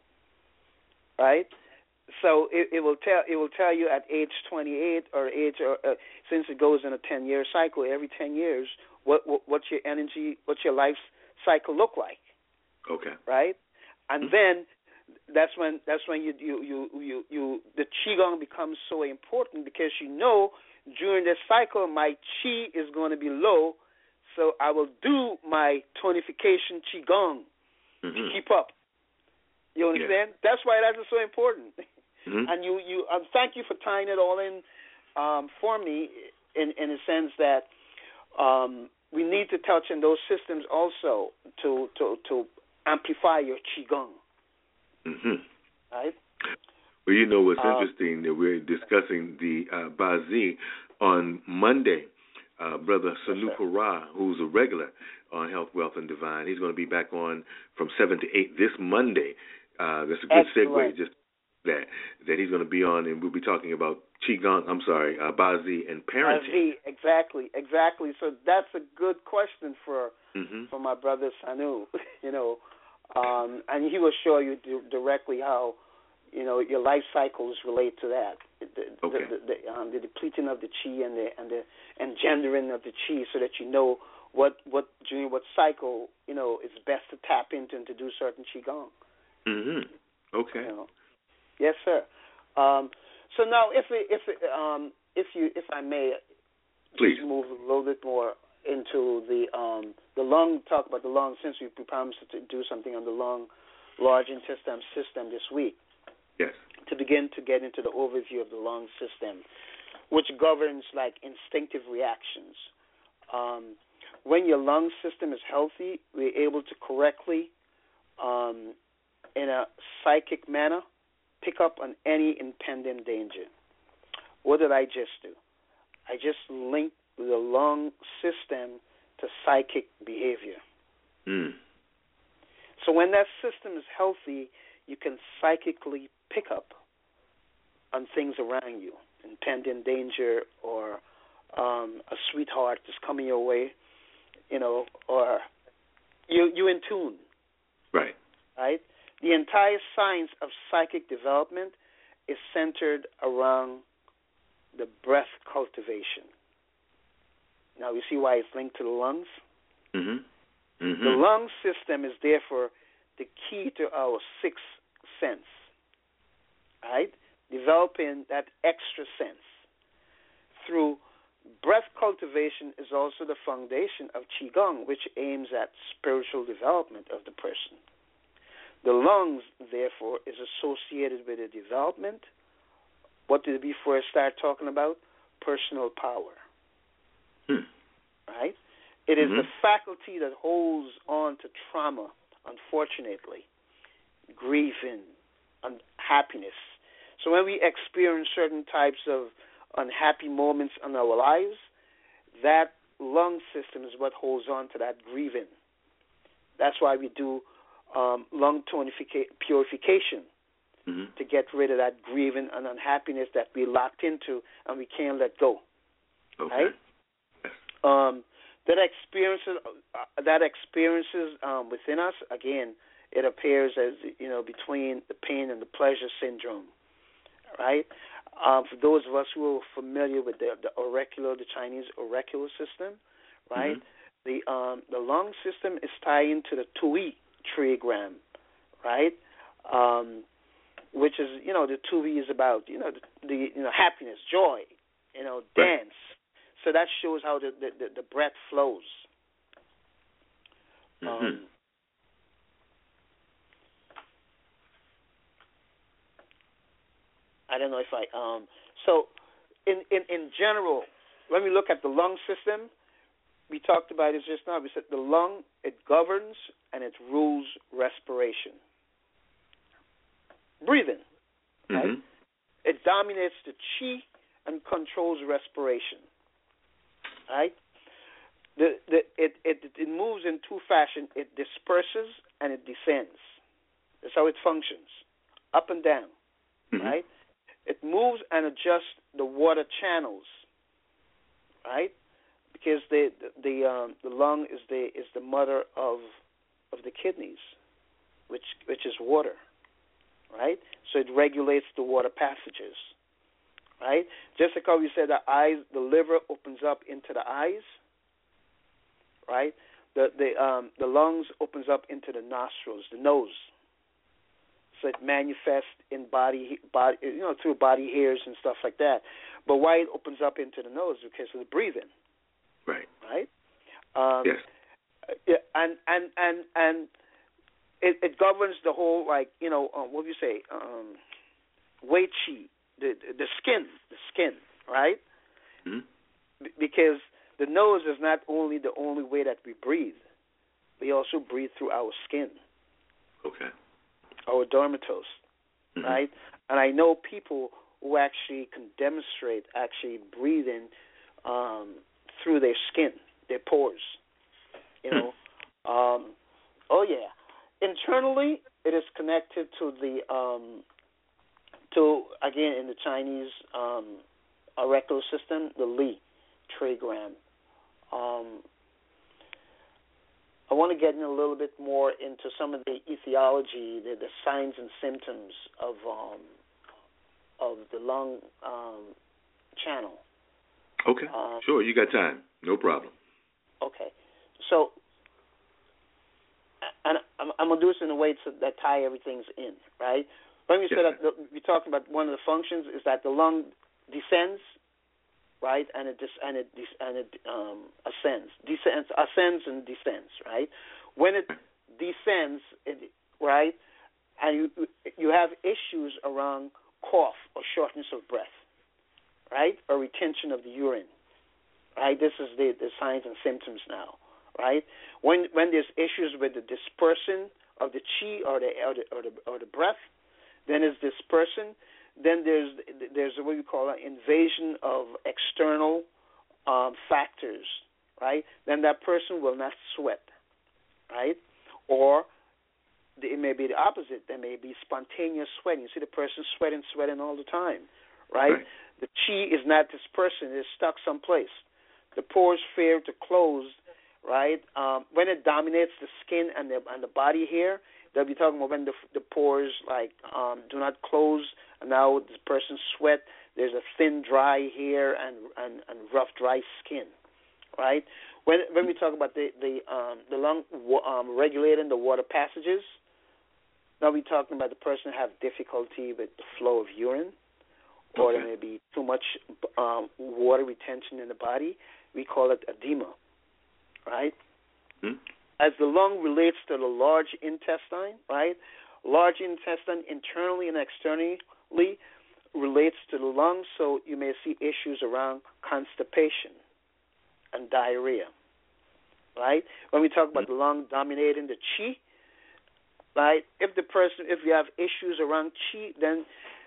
right? So it, it will tell it will tell you at age twenty-eight or age or uh, since it goes in a ten-year cycle, every ten years, what, what what's your energy, what's your life cycle look like? Okay. Right, and mm-hmm. then that's when that's when you you you you, you the qigong becomes so important, because you know during this cycle my chi is going to be low, so I will do my tonification qigong mm-hmm. to keep up. You understand? Yeah. That's why that is so important. Mm-hmm. And you, you um, thank you for tying it all in um, for me in, in a sense that um, we need to touch on those systems also to to, to amplify your qigong. Mm-hmm. Right? Well, you know what's um, interesting, that we're discussing the uh, Bazi on Monday. Uh, Brother Sanupa Ra, who's a regular on Health, Wealth, and Divine, he's going to be back on from seven to eight this Monday. Uh, that's a good Excellent. segue, just that that he's going to be on, and we'll be talking about Qigong, I'm sorry, uh, Bazi and parenting. Bazi, exactly, exactly. So that's a good question for mm-hmm. for my brother Sanu, you know, um, and he will show you d- directly how, you know, your life cycles relate to that. The, okay. the, the, um, the depleting of the chi and the and the engendering of the chi, so that you know what what during what cycle, you know, it's best to tap into and to do certain qigong. Mhm. Okay. You know. Yes, sir. Um, so now, if it, if it, um, if you if I may, please move a little bit more into the um, the lung. Talk about the lung, since we promised to do something on the lung, large intestine system this week. Yes. To begin to get into the overview of the lung system, which governs like instinctive reactions. Um, when your lung system is healthy, we're able to correctly, um, in a psychic manner, pick up on any impending danger. What did I just do? I just linked the lung system to psychic behavior. Mm. So when that system is healthy, you can psychically pick up on things around you, impending danger, or um, a sweetheart that's coming your way, you know, or you you in tune. Right. Right? The entire science of psychic development is centered around the breath cultivation. Now, you see why it's linked to the lungs? Mm-hmm. Mm-hmm. The lung system is therefore the key to our sixth sense, right? Developing that extra sense. Through breath cultivation is also the foundation of Qigong, which aims at spiritual development of the person. The lungs, therefore, is associated with the development. What did we first start talking about? Personal power. Hmm. Right? It is mm-hmm. the faculty that holds on to trauma, unfortunately, grieving, unhappiness. So when we experience certain types of unhappy moments in our lives, that lung system is what holds on to that grieving. That's why we do um, lung tonifica- purification mm-hmm. to get rid of that grieving and unhappiness that we locked into and we can't let go. Okay. Right? Um, that experiences uh, that experiences um, within us, again, it appears as, you know, between the pain and the pleasure syndrome, right? Um, for those of us who are familiar with the, the auricular, the Chinese auricular system, right? Mm-hmm. The um, the lung system is tied into the Tui trigram, right? Um, which is, you know, the Tui is about, you know, the, the you know happiness, joy, you know, dance. Right. So that shows how the, the, the breath flows. Mm-hmm. Um, I don't know if I um. So, in, in in general, when we look at the lung system, we talked about it just now. We said the lung, it governs and it rules respiration, breathing. Mm-hmm. Right? It dominates the chi and controls respiration. Right? The, the, it, it, it moves in two fashions. It disperses and it descends. That's how it functions, up and down. Mm-hmm. Right? It moves and adjusts the water channels. Right? Because the the the, um, the lung is the is the mother of of the kidneys, which which is water. Right? So it regulates the water passages. Right? Just like how we said, the eyes, the liver opens up into the eyes. Right? The the um, the lungs opens up into the nostrils, the nose. So it manifests in body, body, you know, through body hairs and stuff like that. But why it opens up into the nose? Because of the breathing. Right. Right. Um, yes. Yeah, and and and and it, it governs the whole, like, you know, um, what do you say? Um, Wei Qi. The, the skin, the skin, right? Mm-hmm. B- because the nose is not only the only way that we breathe. We also breathe through our skin. Okay. Our dermatose, mm-hmm. right? And I know people who actually can demonstrate actually breathing um, through their skin, their pores. You know, um, oh yeah. Internally, it is connected to the um, to again in the Chinese um, auricular system, the Li trigram. Um, I want to get in a little bit more into some of the etiology, the, the signs and symptoms of um, of the lung um, channel. Okay, um, sure, you got time, no problem. Okay, so and I'm, I'm gonna do this in a way to, that tie everything's in, right? When we said that the, we talked about one of the functions is that the lung descends, right, and it dis, and it dis, and it um, ascends, descends, ascends and descends, right. When it descends, it, right, and you you have issues around cough or shortness of breath, right, or retention of the urine, right? This is the, the signs and symptoms now, right? When when there's issues with the dispersion of the chi or the or the or the, or the breath, then it's dispersion. Then there's there's what we call an invasion of external um, factors, right? Then that person will not sweat, right? Or it may be the opposite. There may be spontaneous sweating. You see the person sweating, sweating all the time, right? right. The chi is not dispersing. It's stuck someplace. The pores fail to close, right? Um, when it dominates the skin and the and the body hair, they'll be talking about when the the pores like um, do not close. And now the person sweat. There's a thin, dry hair and, and, and rough, dry skin, right? When when we talk about the the um, the lung um, regulating the water passages, now we're talking about the person have difficulty with the flow of urine, or okay. there may be too much um, water retention in the body. We call it edema, right? Hmm. As the lung relates to the large intestine, right? Large intestine internally and externally relates to the lungs, so you may see issues around constipation and diarrhea, right? When we talk about the lung dominating the chi, right? If the person, if you have issues around chi, then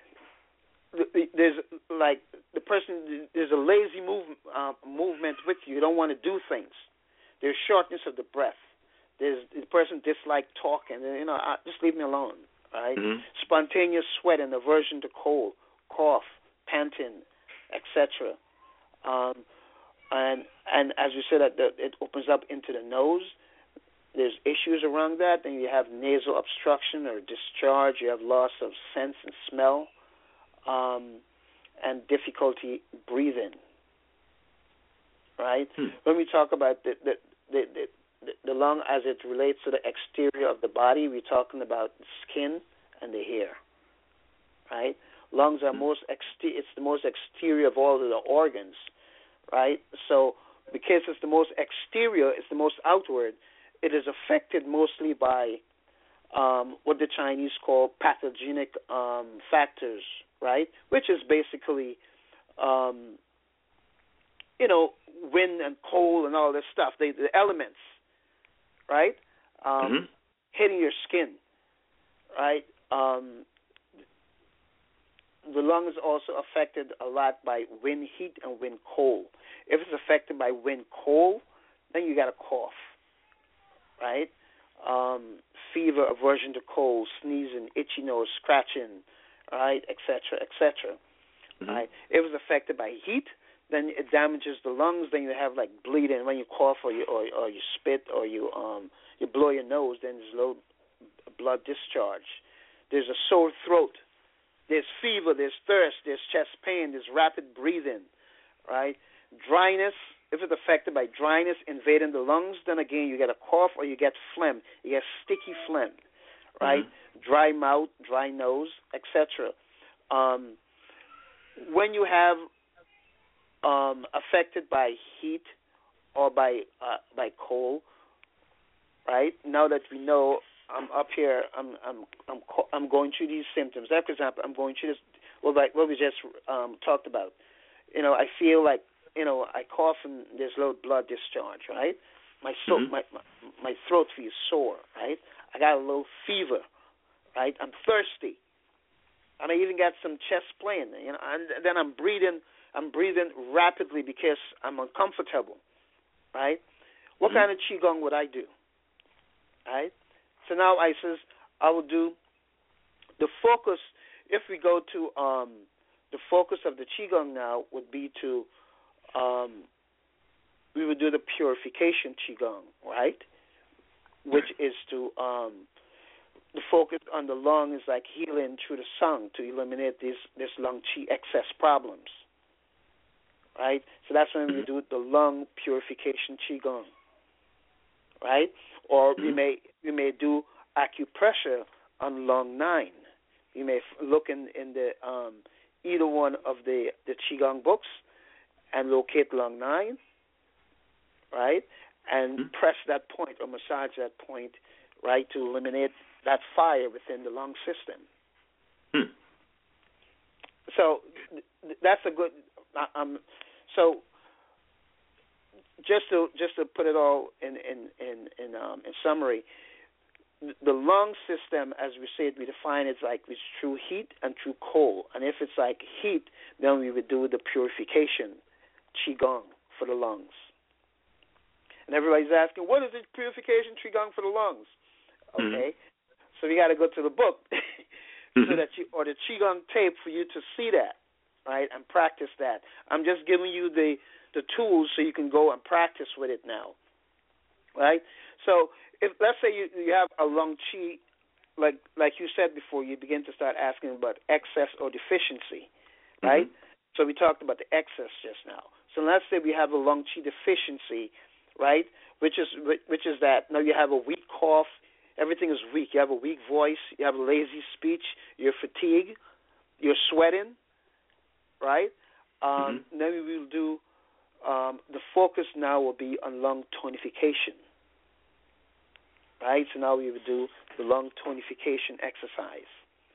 there's like the person, there's a lazy move, uh, movement with you. You don't want to do things. There's shortness of the breath. There's the person dislike talking. You know, just leave me alone. Right? Mm-hmm. Spontaneous sweat and aversion to cold, cough, panting, et cetera. Um, and and as you said, that it opens up into the nose. There's issues around that. Then you have nasal obstruction or discharge. You have loss of sense and smell, um, and difficulty breathing. Right? Hmm. When we talk about the the, the the the lung as it relates to the exterior of the body, we're talking about the skin and the hair, right? Lungs are most exter- it's the most exterior of all of the organs, right? So because it's the most exterior, it's the most outward, it is affected mostly by um, what the Chinese call pathogenic um, factors, right? Which is basically, um, you know, wind and cold and all this stuff, they, the elements, right? Um, mm-hmm. Hitting your skin, right? Um, the lung is also affected a lot by wind heat and wind cold. If it's affected by wind cold, then you got a cough, right? Um, fever, aversion to cold, sneezing, itchy nose, scratching, right, et cetera, et cetera. Mm-hmm. Right? If it's affected by heat, then it damages the lungs. Then you have like bleeding when you cough or you or, or you spit or you um you blow your nose. Then there's low blood discharge. There's a sore throat. There's fever. There's thirst. There's chest pain. There's rapid breathing. Right? Dryness. If it's affected by dryness invading the lungs, then again you get a cough or you get phlegm. You get sticky phlegm. Right? Mm-hmm. Dry mouth, dry nose, et cetera. Um, when you have Um, affected by heat or by uh, by cold, right? Now that we know, I'm up here. I'm I'm I'm I'm going through these symptoms. Like, for example, I'm going through this. Well, like what we just um, talked about. You know, I feel like you know I cough and there's low blood discharge, right? My so mm-hmm. my, my my throat feels sore, right? I got a little fever, right? I'm thirsty, and I even got some chest pain. You know, and then I'm breathing. I'm breathing rapidly because I'm uncomfortable, right? What mm-hmm. kind of qigong would I do, right? So now I says I will do the focus. If we go to um, the focus of the qigong now would be to um, we would do the purification qigong, right? Which is to um, the focus on the lung is like healing through the sun to eliminate this this lung qi excess problems. Right? So that's when we do the lung purification qigong, right? Or we may we may do acupressure on lung nine. You may look in, in the um, either one of the, the qigong books and locate lung nine, right? And mm-hmm. press that point or massage that point, right, to eliminate that fire within the lung system. Mm. So th- that's a good um, so just to just to put it all in in in in, um, in summary, the lung system, as we said, we define it like it's through heat and through cold. And if it's like heat, then we would do the purification, qigong, for the lungs. And everybody's asking, what is the purification qigong for the lungs? Okay, mm-hmm. So we got to go to the book, so that you, or the qigong tape for you to see that, right, and practice that. I'm just giving you the the tools so you can go and practice with it now, right? So if let's say you, you have a lung qi, like like you said before, you begin to start asking about excess or deficiency, right? Mm-hmm. So we talked about the excess just now. So let's say we have a lung qi deficiency, right? Which is which is that now you have a weak cough, everything is weak. You have a weak voice, you have a lazy speech, you're fatigued, you're sweating, right? Um, mm-hmm. Then we will do um, the focus now will be on lung tonification. Right, so now we would do the lung tonification exercise.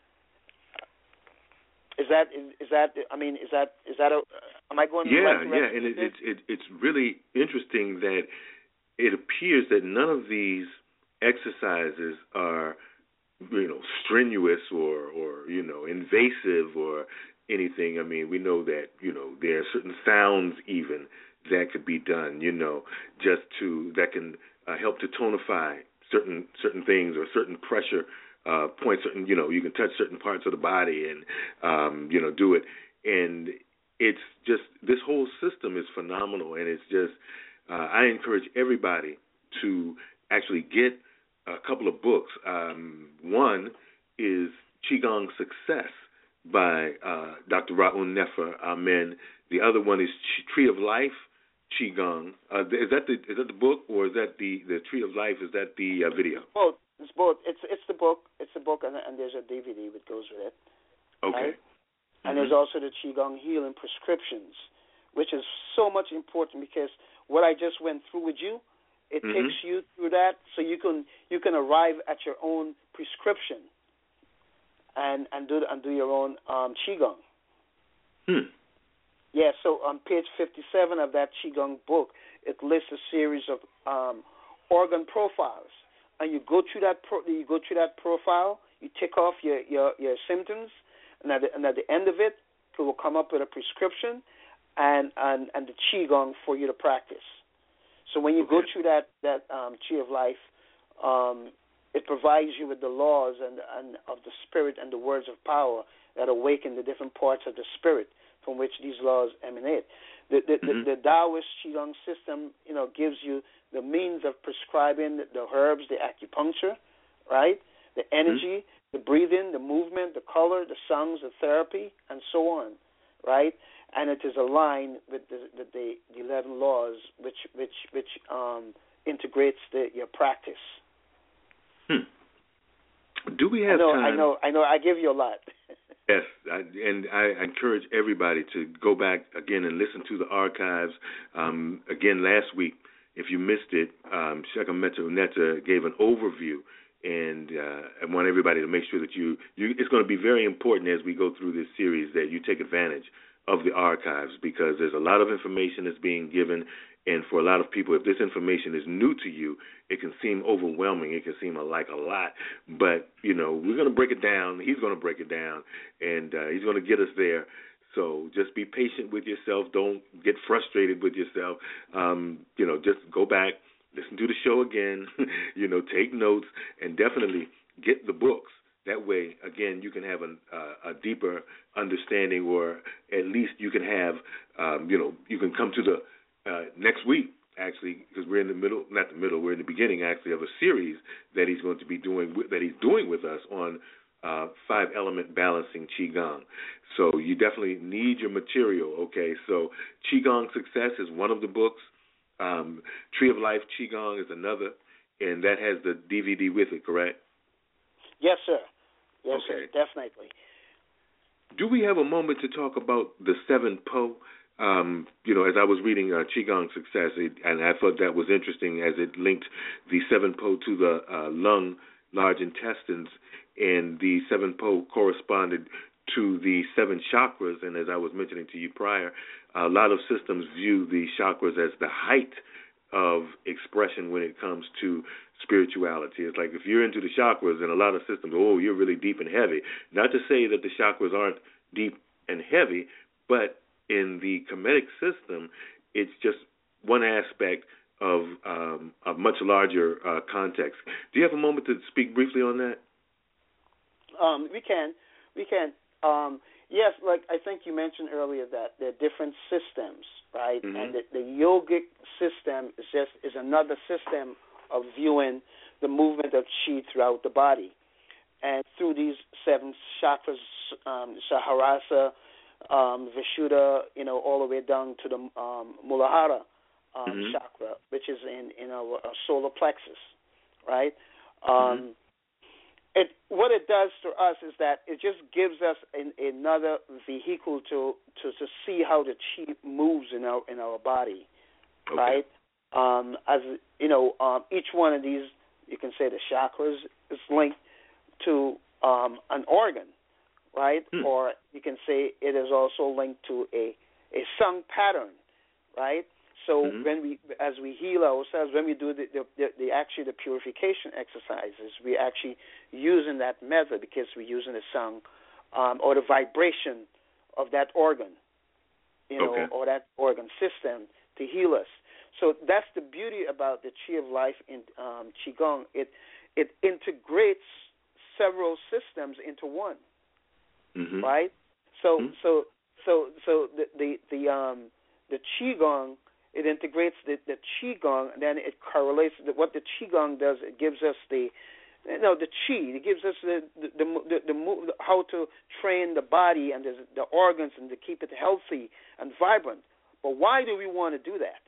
Is that is, is that I mean is that is that a am I going? Yeah, the right yeah, and it, it's it, it's really interesting that it appears that none of these exercises are, you know, strenuous or or you know invasive or anything. I mean, we know that you know there are certain sounds even that could be done, you know, just to that can uh, help to tonify certain certain things or certain pressure uh, points. Certain, you know, you can touch certain parts of the body and um, you know do it. And it's just this whole system is phenomenal. And it's just uh, I encourage everybody to actually get a couple of books. Um, one is Qigong Success by uh, Doctor Raun Nefer Amen. The other one is Tree of Life Qigong. Uh, is that the is that the book or is that the, the Tree of Life? Is that the uh, video? Both. It's both. It's it's the book. It's the book, and, and there's a D V D that goes with it. Okay. Right? Mm-hmm. And there's also the Qigong Healing Prescriptions, which is so much important because what I just went through with you, it mm-hmm. takes you through that, so you can you can arrive at your own prescription, and and do and do your own um, Qigong. Hmm. Yeah, so on page fifty-seven of that Qigong book, it lists a series of um, organ profiles, and you go through that pro- you go through that profile, you tick off your, your, your symptoms, and at, the, and at the end of it, it will come up with a prescription and, and, and the Qigong for you to practice. So when you okay. go through that that um, Tree of Life, um, it provides you with the laws and, and of the spirit and the words of power that awaken the different parts of the spirit from which these laws emanate. The the, mm-hmm. the the Taoist Qigong system, you know, gives you the means of prescribing the, the herbs, the acupuncture, right? The energy, mm-hmm. the breathing, the movement, the color, the songs, the therapy, and so on, right? And it is aligned with the with the, the eleven laws, which which which um, integrates the, your practice. Hmm. Do we have I know, time? I know, I know. I give you a lot. Yes, I, and I encourage everybody to go back again and listen to the archives. Um, again, last week, if you missed it, um, Sheka Metta Unetta gave an overview, and uh, I want everybody to make sure that you, you, it's going to be very important as we go through this series that you take advantage of the archives because there's a lot of information that's being given, and for a lot of people, if this information is new to you, it can seem overwhelming. It can seem like a lot. But, you know, we're going to break it down. He's going to break it down, and uh, he's going to get us there. So just be patient with yourself. Don't get frustrated with yourself. Um, you know, just go back, listen to the show again, you know, take notes, and definitely get the books. That way, again, you can have a, uh, a deeper understanding, or at least you can have, um, you know, you can come to the uh, next week, actually, because we're in the middle, not the middle, we're in the beginning, actually, of a series that he's going to be doing, with, that he's doing with us on uh, five-element balancing Qigong. So you definitely need your material, okay? So Qigong Success is one of the books. Um, Tree of Life Qigong is another, and that has the D V D with it, correct? Yes, sir. Yes, okay. sir, definitely. Do we have a moment to talk about the seven Po? Um, you know, as I was reading uh, Qigong Success, it, and I thought that was interesting as it linked the seven Po to the uh, lung, large intestines, and the seven Po corresponded to the seven chakras, and as I was mentioning to you prior, a lot of systems view the chakras as the height of expression when it comes to spirituality. It's like if you're into the chakras, and a lot of systems, oh, you're really deep and heavy. Not to say that the chakras aren't deep and heavy, but in the Kemetic system, it's just one aspect of um, a much larger uh, context. Do you have a moment to speak briefly on that? Um, we can. We can. Um, yes, like I think you mentioned earlier that there are different systems, right? Mm-hmm. And the, the yogic system is just is another system of viewing the movement of chi throughout the body. And through these seven chakras, um, Saharasa, um, Vishuddha, you know, all the way down to the um, Muladhara um, mm-hmm. chakra, which is in, in our, our solar plexus, right? Um, mm-hmm. It what it does to us is that it just gives us an, another vehicle to, to to see how the chi moves in our in our body, okay. right? Um, as you know, um, each one of these, you can say the chakras is linked to um, an organ, right? Hmm. Or you can say it is also linked to a a sung pattern, right? So mm-hmm. when we, as we heal ourselves, when we do the, the, the, the actually the purification exercises, we actually using that method because we're using the song um, or the vibration of that organ, you know, okay. or that organ system to heal us. So that's the beauty about the Chi of Life in um, Qigong. It it integrates several systems into one, mm-hmm. right? So mm-hmm. so so so the the the um the Qigong. It integrates the, the Qigong, and then it correlates. The, what the Qigong does, it gives us the, you know, the Qi. It gives us the the, the, the, the how to train the body and the, the organs and to keep it healthy and vibrant. But why do we want to do that?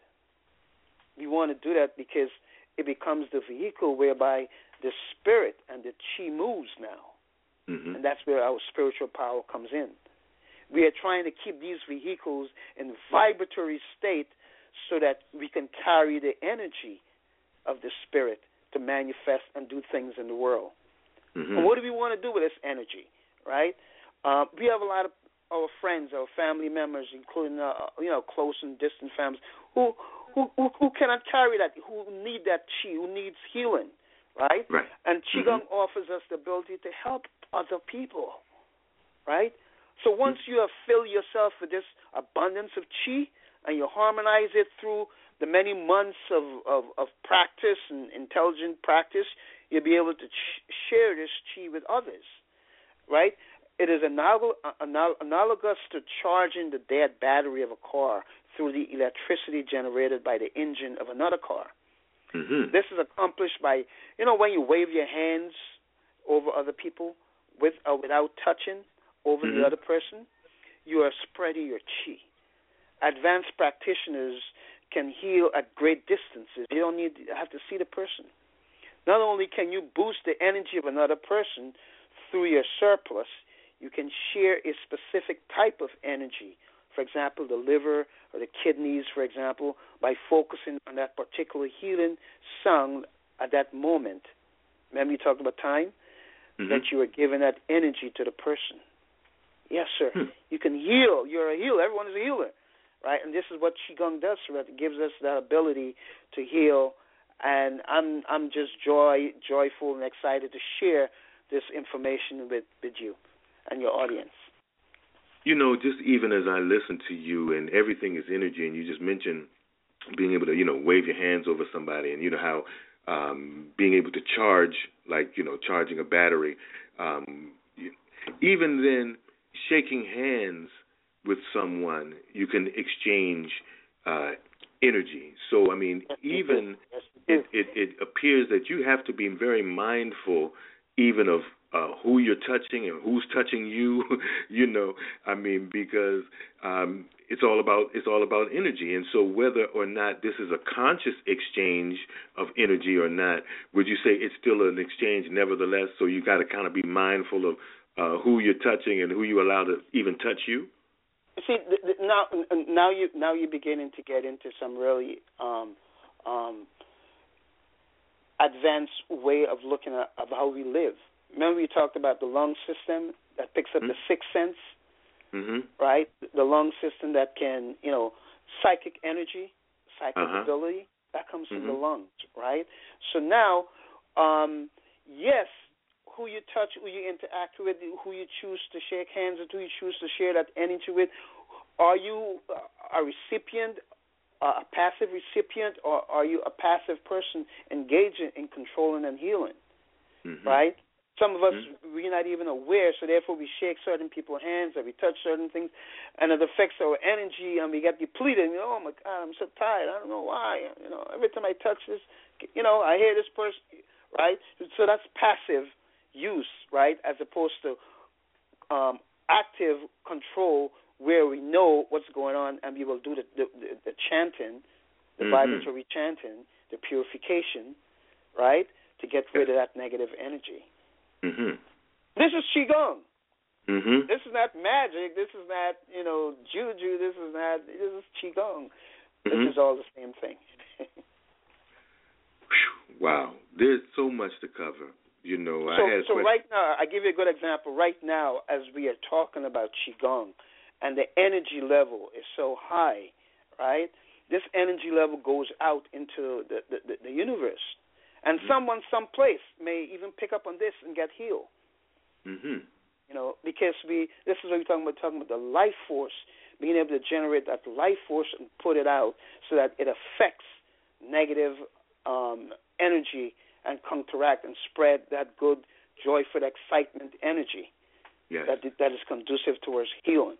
We want to do that because it becomes the vehicle whereby the spirit and the Qi moves now, mm-hmm. and that's where our spiritual power comes in. We are trying to keep these vehicles in vibratory state, so that we can carry the energy of the spirit to manifest and do things in the world. Mm-hmm. And what do we want to do with this energy, right? Uh, we have a lot of our friends, our family members, including uh, you know close and distant families, who, who who who cannot carry that, who need that chi, who needs healing, right? Right. And Qigong mm-hmm. offers us the ability to help other people, right? So once mm-hmm. you have filled yourself with this abundance of chi, and you harmonize it through the many months of, of, of practice and intelligent practice, you'll be able to ch- share this chi with others, right? It is analog- anal- analogous to charging the dead battery of a car through the electricity generated by the engine of another car. Mm-hmm. This is accomplished by, you know, when you wave your hands over other people with or without touching over mm-hmm. the other person, you are spreading your chi. Advanced practitioners can heal at great distances. You don't need to have to see the person. Not only can you boost the energy of another person through your surplus, you can share a specific type of energy. For example, the liver or the kidneys, for example, by focusing on that particular healing song at that moment. Remember you talked about time? Mm-hmm. That you are giving that energy to the person. Yes, sir. Hmm. You can heal. You're a healer. Everyone is a healer. Right, and this is what Qigong does for us. It gives us that ability to heal, and I'm I'm just joy joyful and excited to share this information with, with you and your audience. You know, just even as I listen to you, and everything is energy, and you just mentioned being able to, you know, wave your hands over somebody, and you know how um, being able to charge, like, you know, charging a battery, um, even then shaking hands with someone, you can exchange uh, energy. So, I mean, yes, even yes, it, it, it appears that you have to be very mindful even of uh, who you're touching and who's touching you, you know, I mean, because um, it's all about it's all about energy. And so whether or not this is a conscious exchange of energy or not, would you say it's still an exchange nevertheless? So you got to kind of be mindful of uh, who you're touching and who you allow to even touch you? See, now, now you now you're beginning to get into some really um, um, advanced way of looking at of how we live. Remember, we talked about the lung system that picks up mm-hmm. the sixth sense, mm-hmm. right? The lung system that can, you know, psychic energy, psychic uh-huh. ability, that comes mm-hmm. from the lungs, right? So now, um, yes, who you touch, who you interact with, who you choose to shake hands with, who you choose to share that energy with, are you a recipient, a passive recipient, or are you a passive person engaging in controlling and healing, mm-hmm. right? Some of us, mm-hmm. we're not even aware, so therefore we shake certain people's hands or we touch certain things, and it affects our energy, and we get depleted. And, oh, my God, I'm so tired. I don't know why. You know, every time I touch this, you know, I hear this person, right? So that's passive use, right, as opposed to um, active control where we know what's going on and we will do the, the, the, the chanting, the mm-hmm. vibratory chanting, the purification, right, to get rid of that negative energy. Mm-hmm. This is Qigong. Mm-hmm. This is not magic. This is not, you know, juju. This is not, this is Qigong. This mm-hmm. is all the same thing. Wow. There's so much to cover. You know, so, I had a So question. right now, I give you a good example. Right now, as we are talking about Qigong, and the energy level is so high, right? This energy level goes out into the, the, the, the universe. And mm-hmm. someone, someplace may even pick up on this and get healed. Mm-hmm. You know, because we, this is what we're talking about, talking about the life force, being able to generate that life force and put it out so that it affects negative um, energy and counteract and spread that good, joyful, excitement energy yes. that that is conducive towards healing.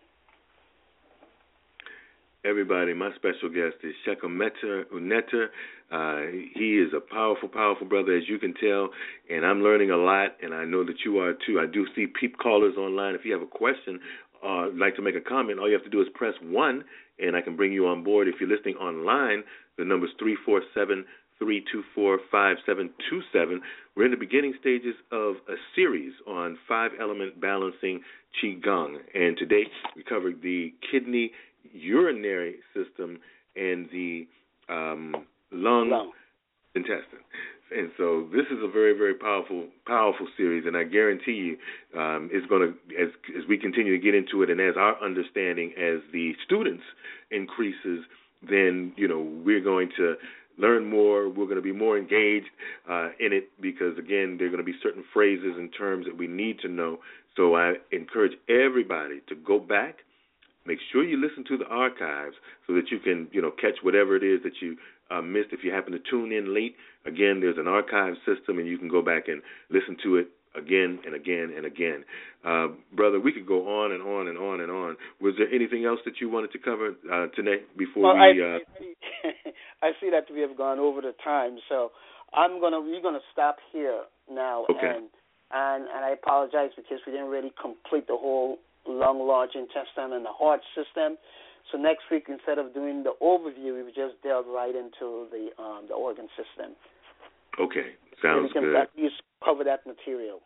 Everybody, my special guest is Shakameter Uneta. Uh, he is a powerful, powerful brother, as you can tell, and I'm learning a lot, and I know that you are too. I do see peep callers online. If you have a question or uh, like to make a comment, all you have to do is press one, and I can bring you on board. If you're listening online, the number is three four seven, three two four, five seven two seven. We're in the beginning stages of a series on five-element balancing Qigong, and today we covered the kidney urinary system and the um, lung, lung intestine. And so this is a very, very powerful, powerful series, and I guarantee you um, it's going to, as, as we continue to get into it and as our understanding as the students increases, then, you know, we're going to learn more. We're going to be more engaged uh, in it because, again, there are going to be certain phrases and terms that we need to know. So I encourage everybody to go back. Make sure you listen to the archives so that you can, you know, catch whatever it is that you uh, missed. If you happen to tune in late, again, there's an archive system, and you can go back and listen to it again and again and again. Uh, brother, we could go on and on and on and on. Was there anything else that you wanted to cover uh, today before well, we? I, uh... I, see, I see that we have gone over the time, so I'm gonna we're gonna stop here now, okay. and and and I apologize because we didn't really complete the whole lung, large intestine, and the heart system. So next week, instead of doing the overview, we would just delve right into the um, the organ system. Okay, sounds so we can good. at least cover that material.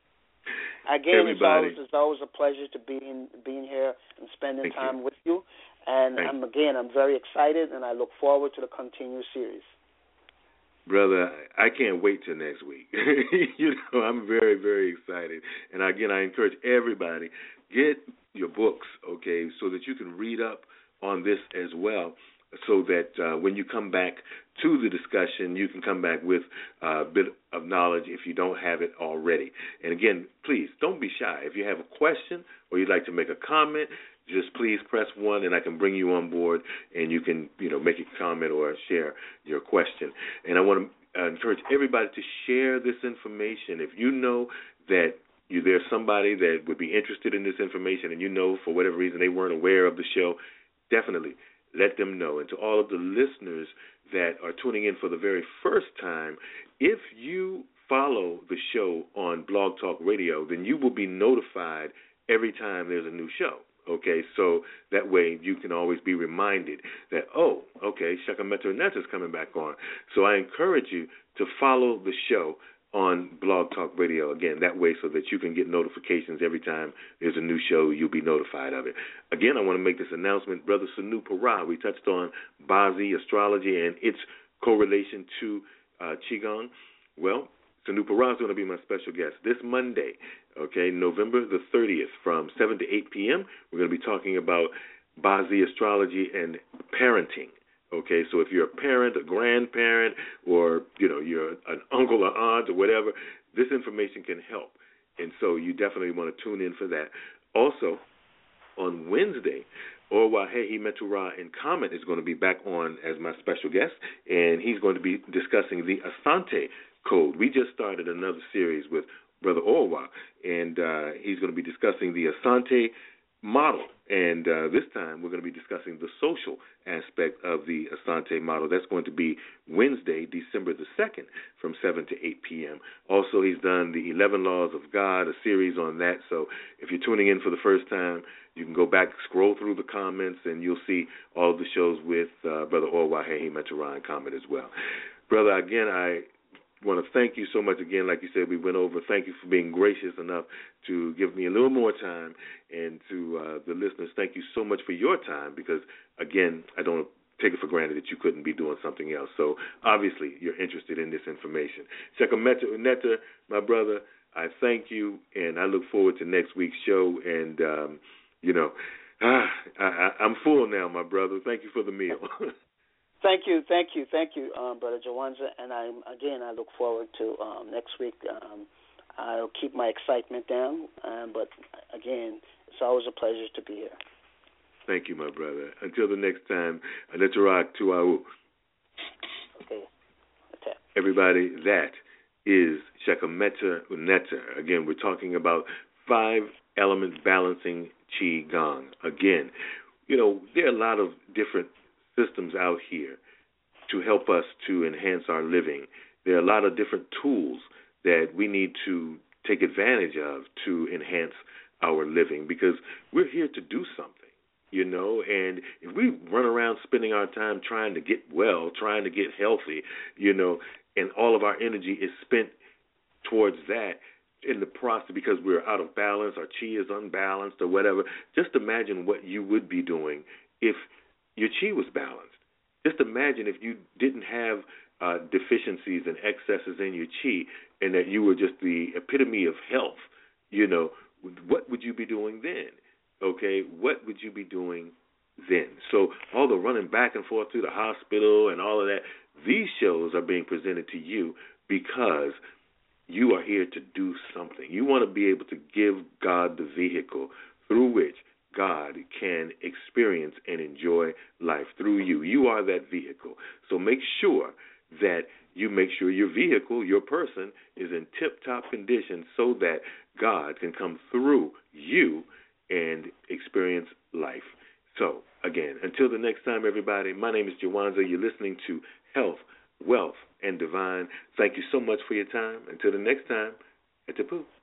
Again, it's always, it's always a pleasure to be in, being here and spending Thank time you. with you. And Thank I'm, again, I'm very excited, and I look forward to the continued series. Brother, I can't wait till next week. You know, I'm very, very excited. And again, I encourage everybody, get your books, okay, so that you can read up on this as well, so that uh, when you come back to the discussion, you can come back with a bit of knowledge if you don't have it already. And again, please, don't be shy. If you have a question or you'd like to make a comment, just please press one, and I can bring you on board, and you can, you know, make a comment or share your question. And I want to uh, encourage everybody to share this information. If you know that you, there's somebody that would be interested in this information, and you know for whatever reason they weren't aware of the show, definitely let them know. And to all of the listeners that are tuning in for the very first time, if you follow the show on Blog Talk Radio, then you will be notified every time there's a new show. Okay, so that way you can always be reminded that, oh, okay, Shakameter Uneta is coming back on. So I encourage you to follow the show on Blog Talk Radio, again, that way so that you can get notifications every time there's a new show, you'll be notified of it. Again, I want to make this announcement. Brother Sanu Parah, we touched on Bazi, astrology, and its correlation to uh, Qigong. Well, Sanu Parah is going to be my special guest this Monday, Okay, November the thirtieth from seven to eight p.m. We're going to be talking about Bazi astrology and parenting. Okay, so if you're a parent, a grandparent, or you know you're an uncle or aunt or whatever, this information can help. And so you definitely want to tune in for that. Also, on Wednesday, Orwahehi Metura and Comet is going to be back on as my special guest, and he's going to be discussing the Asante Code. We just started another series with Brother Orwa, and uh, he's going to be discussing the Asante model. And uh, this time we're going to be discussing the social aspect of the Asante model. That's going to be Wednesday, December the second from seven to eight p.m. Also, he's done the eleven Laws of God, a series on that. So if you're tuning in for the first time, you can go back, scroll through the comments, and you'll see all of the shows with uh, Brother Orwahehi Metura and Comet as well. Brother, again, I want to thank you so much again. Like you said, we went over. Thank you for being gracious enough to give me a little more time. And to uh, the listeners, thank you so much for your time because, again, I don't take it for granted that you couldn't be doing something else. So, obviously, you're interested in this information. Shekametu Uneta, my brother, I thank you, and I look forward to next week's show. And, um, you know, ah, I, I, I'm full now, my brother. Thank you for the meal. Thank you, thank you, thank you, um, Brother Jawanza. And I, again, I look forward to um, next week. Um, I'll keep my excitement down, um, but again, it's always a pleasure to be here. Thank you, my brother. Until the next time, Anetarak Tuau. Okay. Okay. Everybody, that is Shekameta Uneta. Again, we're talking about five-element balancing Qi Gong. Again, you know, there are a lot of different systems out here to help us to enhance our living. There are a lot of different tools that we need to take advantage of to enhance our living because we're here to do something, you know, and if we run around spending our time trying to get well, trying to get healthy, you know, and all of our energy is spent towards that in the process because we're out of balance, our chi is unbalanced or whatever, just imagine what you would be doing if your chi was balanced. Just imagine if you didn't have uh, deficiencies and excesses in your chi and that you were just the epitome of health, you know, what would you be doing then? Okay, what would you be doing then? So all the running back and forth to the hospital and all of that, these shows are being presented to you because you are here to do something. You want to be able to give God the vehicle through which God can experience and enjoy life through you. You are that vehicle. So make sure that you make sure your vehicle, your person, is in tip-top condition so that God can come through you and experience life. So, again, until the next time, everybody, my name is Jawanza. You're listening to Health, Wealth, and Divine. Thank you so much for your time. Until the next time, at the poo.